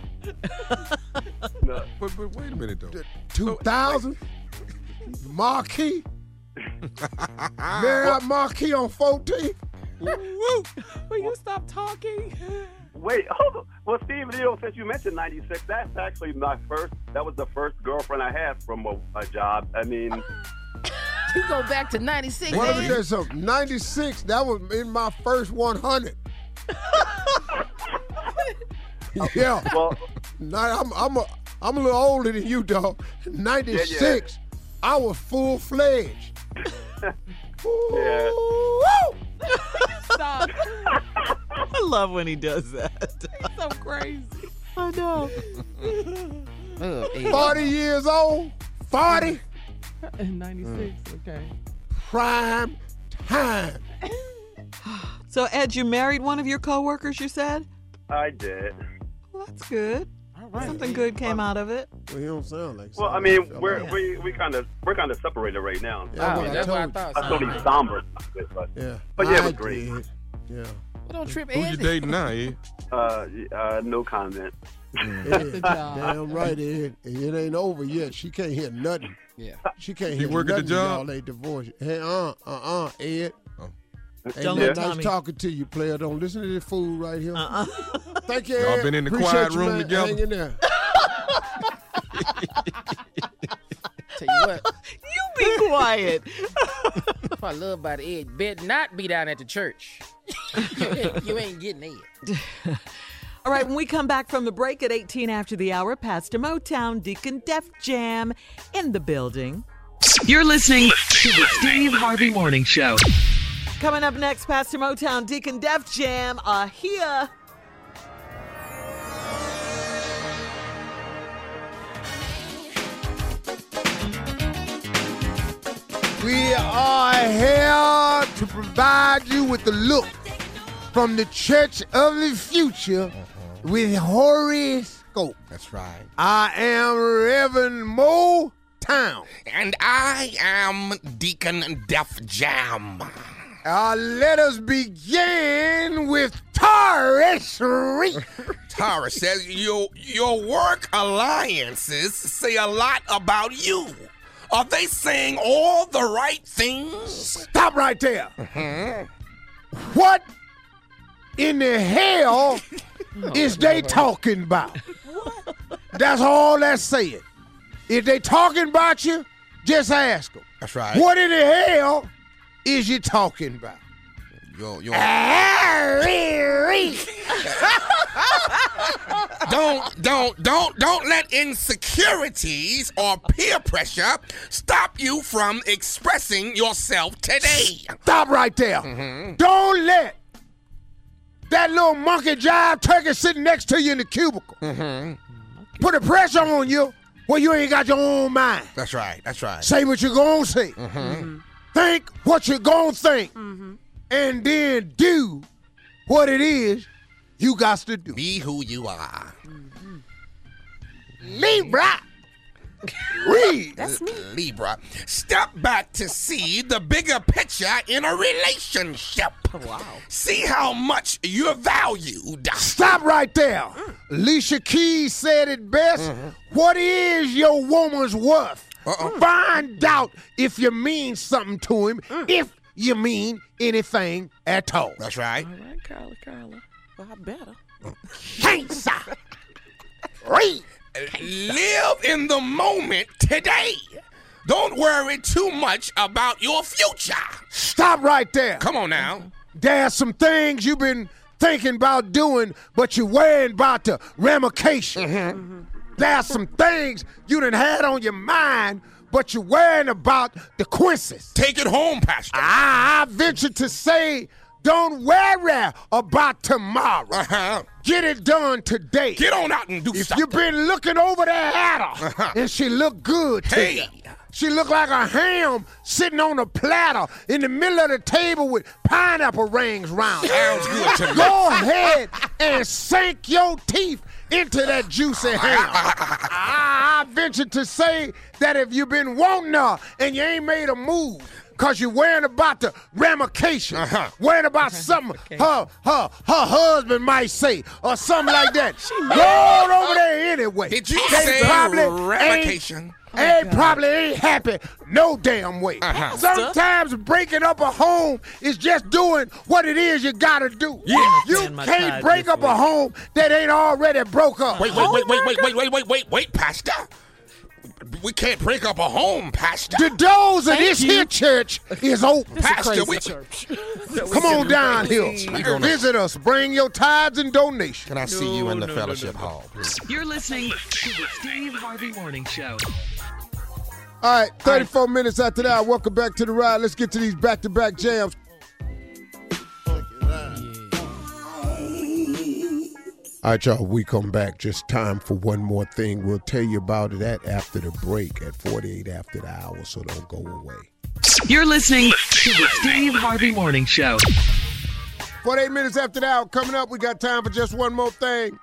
S19: no.
S6: But but wait a minute though.
S2: two thousand. Marquee, Marriott Marquee on fourteenth.
S7: Will you stop talking?
S19: Wait, hold on. Well, Steve, you know, since you mentioned ninety-six, that's actually my first. That was the first girlfriend I had from a, a job. I mean,
S5: You go back to ninety-six.
S2: Well, let me
S5: Ed.
S2: tell you something. ninety-six, that was in my first one hundred. Yeah.
S19: well,
S2: Now, I'm I'm a I'm a little older than you, dog. ninety-six, I was full fledged.
S19: yeah.
S7: Stop.
S4: I love when he does that.
S7: So crazy.
S4: I know.
S5: Ugh, Ed.
S2: forty years old, forty,
S7: ninety-six. Okay.
S2: prime time.
S4: So, Ed, you married one of your coworkers, you said?
S19: I did.
S4: Well, that's good.
S7: All right.
S4: Something good came out of it.
S2: Well, you don't sound like
S19: Well, I
S2: somebody
S19: mean,
S2: fell
S19: we're
S2: out.
S19: we we kind of we're kind of separated right now.
S2: Yeah,
S5: Oh,
S2: well, I
S5: that's what I
S2: told you.
S5: thought.
S19: I told he's somber, but
S2: Yeah.
S19: But yeah, it
S2: I
S19: was great.
S2: did. Yeah.
S5: Well, don't trip,
S6: Who
S5: Ed.
S6: you dating now, Ed?
S19: uh, uh, no comment.
S2: Ed, damn right, Ed. It ain't over yet. She can't hear nothing.
S5: Yeah.
S2: She can't
S6: He
S2: hear
S6: work at the
S2: nothing.
S6: job?
S2: Y'all ain't divorced. Hey, uh, uh, uh, Ed.
S6: Oh.
S2: Ain't
S4: Don't
S2: no
S4: let
S2: nice
S4: Tommy-
S2: talking to you, player. Don't listen to this fool right here.
S4: Uh-uh.
S2: Thank you,
S6: Y'all
S2: Ed.
S6: been in the
S2: Appreciate
S6: quiet
S2: you,
S6: room
S2: man.
S6: together?
S2: Hang in there.
S5: Tell you what,
S4: You be quiet.
S5: what I love about Ed, better not be down at the church. you, ain't, you ain't getting Ed.
S4: All right, when we come back from the break at eighteen after the hour, Pastor Motown, Deacon Def Jam in the building.
S3: You're listening to the Steve Harvey Morning Show.
S4: Coming up next, Pastor Motown, Deacon Def Jam are here.
S17: We are here to provide you with the look from the Church of the Future with horoscope.
S20: That's right.
S17: I am Reverend Mo Town.
S20: And I am Deacon Def Jam.
S17: Uh, let us begin with Taurus Reed.
S20: Taurus says your, your work alliances say a lot about you. Are they saying all the right things?
S17: Stop right there.
S20: Mm-hmm.
S17: What in the hell is they talking about? That's all that's saying. If they talking about you, just ask them.
S20: That's right.
S17: What in the hell is you talking about?
S20: Yo, yo. don't, don't, don't, don't let insecurities or peer pressure stop you from expressing yourself today.
S17: Stop right there.
S20: Mm-hmm.
S17: Don't let that little monkey jive turkey sitting next to you in the cubicle
S20: Mm-hmm.
S17: put a pressure on you where you ain't got your own mind.
S20: That's right. That's right.
S17: Say what you're gonna say.
S20: Mm-hmm.
S17: Mm-hmm. Think what you're gonna think.
S11: Mm-hmm.
S17: And then do what it is you got to do.
S20: Be who you are.
S17: Mm-hmm. Libra. Read.
S20: That's me. Libra. Step back to see the bigger picture in a relationship.
S7: Wow.
S20: See how much you're valued.
S17: Stop right there. Mm. Alicia Keys said it best. Mm-hmm. What is your woman's worth?
S20: Uh-uh.
S17: Find out if you mean something to him. Mm. If you mean anything at all.
S20: That's right.
S7: All right, Carla, Carla. Well, I better.
S17: Cancer. Read.
S20: Live in the moment today. Don't worry too much about your future.
S17: Stop right there.
S20: Come on now.
S17: There's some things you've been thinking about doing, but you're worried about the ramifications.
S20: Mm-hmm. Mm-hmm.
S17: There's some things you done had on your mind, but you're worrying about the consequences.
S20: Take it home, Pastor.
S17: I, I venture to say, don't worry about tomorrow.
S20: Uh-huh.
S17: Get it done today.
S20: Get on out and do
S17: if
S20: something.
S17: If you've been looking over there at her,
S20: uh-huh.
S17: and she look good to
S20: hey.
S17: you. She look like a ham sitting on a platter in the middle of the table with pineapple rings round it.
S20: Sounds good to me.
S17: Go ahead and sink your teeth into that juicy ham. I, I venture to say that if you've been wanting her and you ain't made a move, because you're worrying about the ramifications, uh-huh. worrying about something her, her, her husband might say or something like that. Go on over there anyway.
S20: Did you
S17: they
S20: say ramification?
S17: Ain't, ain't probably ain't happy no damn way.
S20: Uh-huh.
S17: Sometimes breaking up a home is just doing what it is you gotta do.
S20: Yeah.
S17: You can't break up a home that ain't already broke up.
S20: Wait, wait, wait, wait, wait, wait, wait, wait, wait, wait, Pastor. We can't break up a home, Pastor.
S17: The doors of this you. here church is open.
S20: This Pastor,
S17: we, church. Come on down here. Visit us. Bring your tithes and donations.
S20: Can I see no, you in the no, fellowship no, no, no. hall, please?
S3: You're listening to the Steve Harvey Morning Show.
S17: All right, thirty-four All right. minutes after that, welcome back to the ride. Let's get to these back-to-back jams. All right, y'all, we come back. Just time for one more thing. We'll tell you about that after the break at forty-eight after the hour, so don't go away.
S3: You're listening to the Steve Harvey Morning Show.
S17: forty-eight minutes after the hour. Coming up, we got time for just one more thing.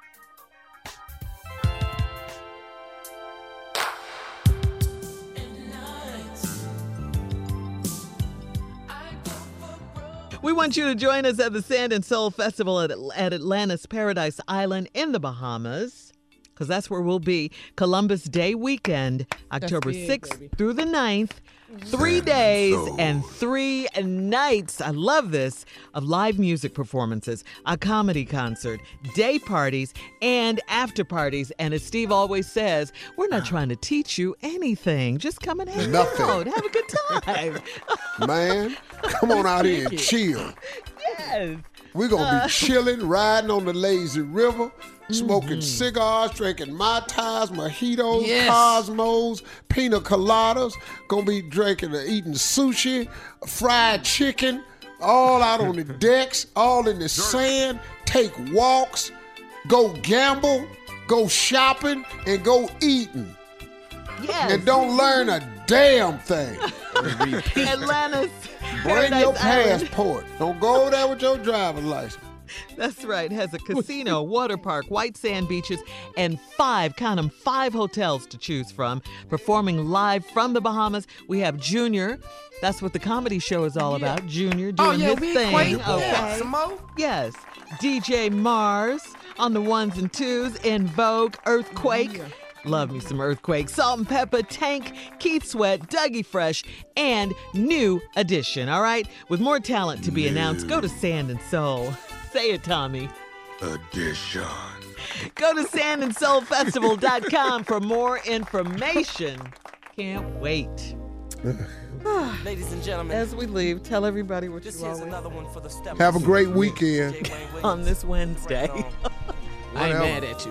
S4: We want you to join us at the Sand and Soul Festival at, at Atlantis Paradise Island in the Bahamas, because that's where we'll be. Columbus Day weekend, October big, sixth baby. Through the ninth. Three days and three nights, I love this, of live music performances, a comedy concert, day parties, and after parties. And as Steve always says, we're not trying to teach you anything. Just come and hang
S17: Nothing.
S4: out. Have a good time.
S17: Man, come on out here and chill.
S4: Yes.
S17: We're going to be uh, chilling, riding on the lazy river, smoking mm-hmm. cigars, drinking Mai Tais, mojitos, yes. Cosmos, pina coladas. Gonna be drinking, uh, eating sushi, fried chicken, all out on the decks, all in the sand. Take walks, go gamble, go shopping, and go eating.
S4: Yes.
S17: And don't learn a damn thing.
S4: Atlanta's
S14: Bring
S4: Paradise
S14: your
S4: Island.
S14: passport. Don't go there with your driver's license.
S4: That's right. Has a casino, water park, white sand beaches, and five, count them, five hotels to choose from. Performing live from the Bahamas, we have Junior. That's what the comedy show is all about. Junior doing
S5: Oh, yeah,
S4: his
S5: we
S4: thing.
S5: quake.
S4: Okay.
S5: Yeah, some more?
S4: Yes. D J Mars on the ones and twos. In Vogue, Earthquake. Love me some Earthquake. Salt and Pepper, Tank, Keith Sweat, Dougie Fresh, and New Edition. All right? With more talent to be announced, go to Sand and Soul. Say it, Tommy.
S20: Edition.
S4: Go to sand and soul festival dot com for more information. Can't wait.
S21: Ladies and gentlemen,
S4: as we leave, tell everybody what
S21: this
S4: you
S21: is
S4: always
S21: another one for the step.
S14: Have a great weekend.
S4: on this Wednesday.
S7: I ain't mad at you.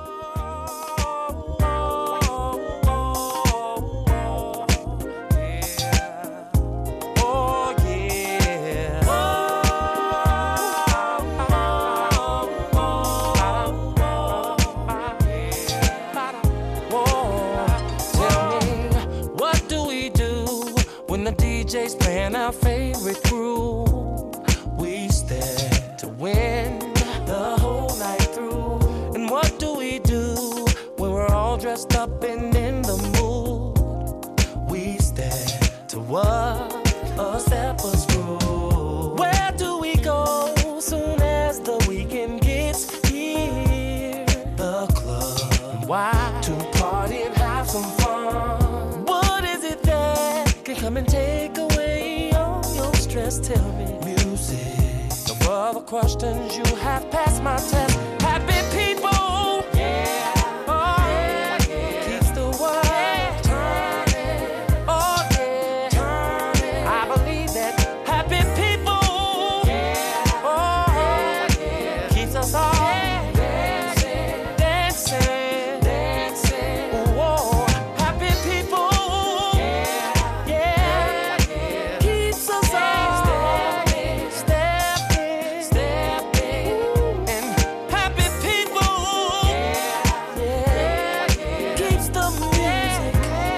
S21: D Js playing our favorite groove. We stand to win the whole night through. And what do we do when we're all dressed up and in the mood? We stand to what a stepper's groove. Where do we go soon as the weekend gets here? The club. Why? To party and have some fun. What is it that can come and take away all your stress? Tell me. Music. No other questions, you have passed my test. Happy people. Yeah. Oh, yeah, yeah. Keeps the world yeah. turning. Oh, yeah. Turning. I believe that happy people. Yeah. Oh, yeah, yeah. Keeps us all yeah. dancing. Dancing. Dancing. Whoa. Happy people. Yeah. Yeah. yeah. Keeps us all stepping. Stepping. Stepping. And happy people. Yeah. Yeah. Keeps the music.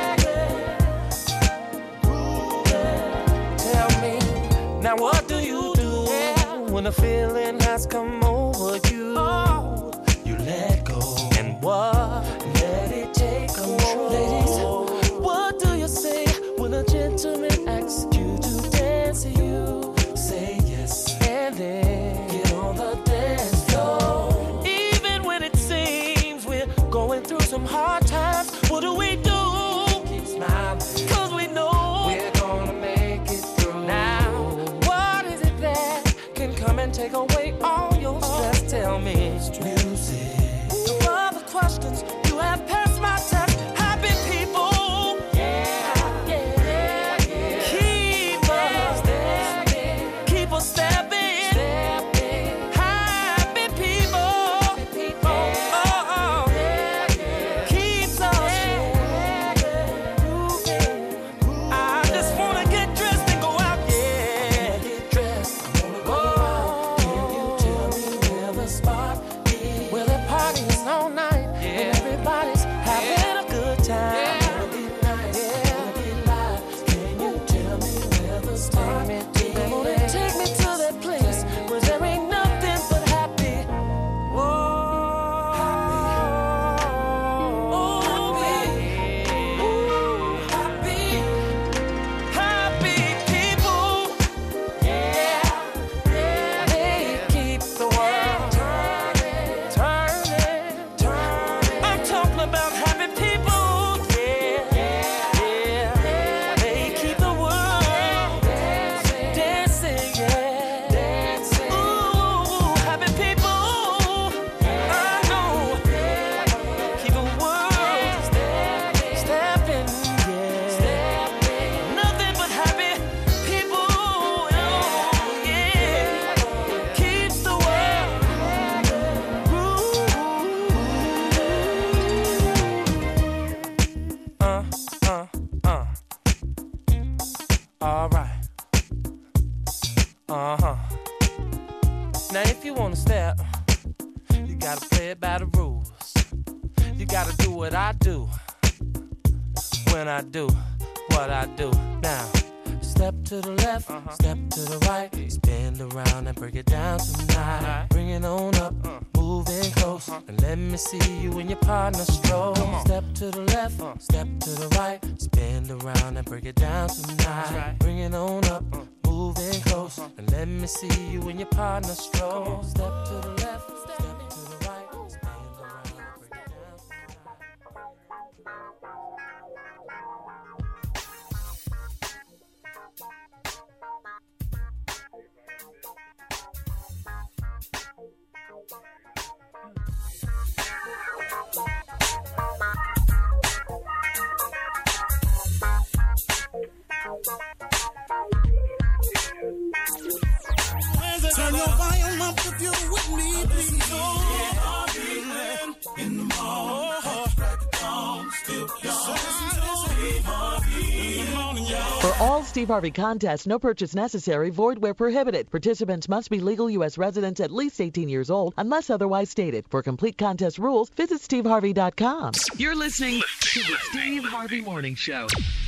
S21: Tell me, now what do you do when a feeling has come over you? You let go. And what? Let it take control. Ladies, what do you say when a gentleman asks you to dance? You say yes. And then get on the dance floor. Even when it seems we're going through some hard times, what do we do? Keep smiling. Cause we know we're gonna make it through. Now, what is it that can come and take away all your stress? Tell me. Music. No other questions, you have passed my test. Happy people. Yeah, yeah, yeah. Keep us stepping. Keep us stepping. Stepping. Happy people. Oh, oh, oh. Keeps us moving. I just wanna get dressed and go out, yeah. Get dressed, I wanna go out. Can you tell me where the spot is? Where the party is all night, and everybody's having a good time. Yeah. Get nice, yeah. Get live. Can you tell me where the spot is? Come on and take me to that place where there ain't nothing but happy. Whoa, happy. Oh, happy. Ooh, happy. Happy people. Yeah, yeah. They keep the world turning, turning, turning. I'm talking about happy people. Yeah, yeah, yeah. They keep the world dancing, dancing, yeah, dancing. Ooh, happy people. I know. Keep the world stepping, yeah. Nothing but happy people. Oh, yeah. Keeps the world grooving. Uh, uh, uh. All right. Uh-huh. Now if you wanna step, you gotta play it by the rules. You gotta do what I do when I do what I do. Now, step to the left, uh-huh. step to the right, spin around and break it down tonight. Bring it on up, uh, moving close, uh-huh. and let me see you and your partner stroll. Step to the left, uh, step to the right, spin around and break it down tonight. Right. Bring it on up, uh, moving close, uh-huh. and let me see you and your partner stroll. Step to the left, step to the right, spin around and break it down
S1: Turn your volume up if you're with me, please. In the morning, still
S3: For all Steve Harvey contests, no purchase necessary, void where prohibited. Participants must be legal U S residents at least eighteen years old, unless otherwise stated. For complete contest rules, visit steve harvey dot com. You're listening to the Steve Harvey Morning Show.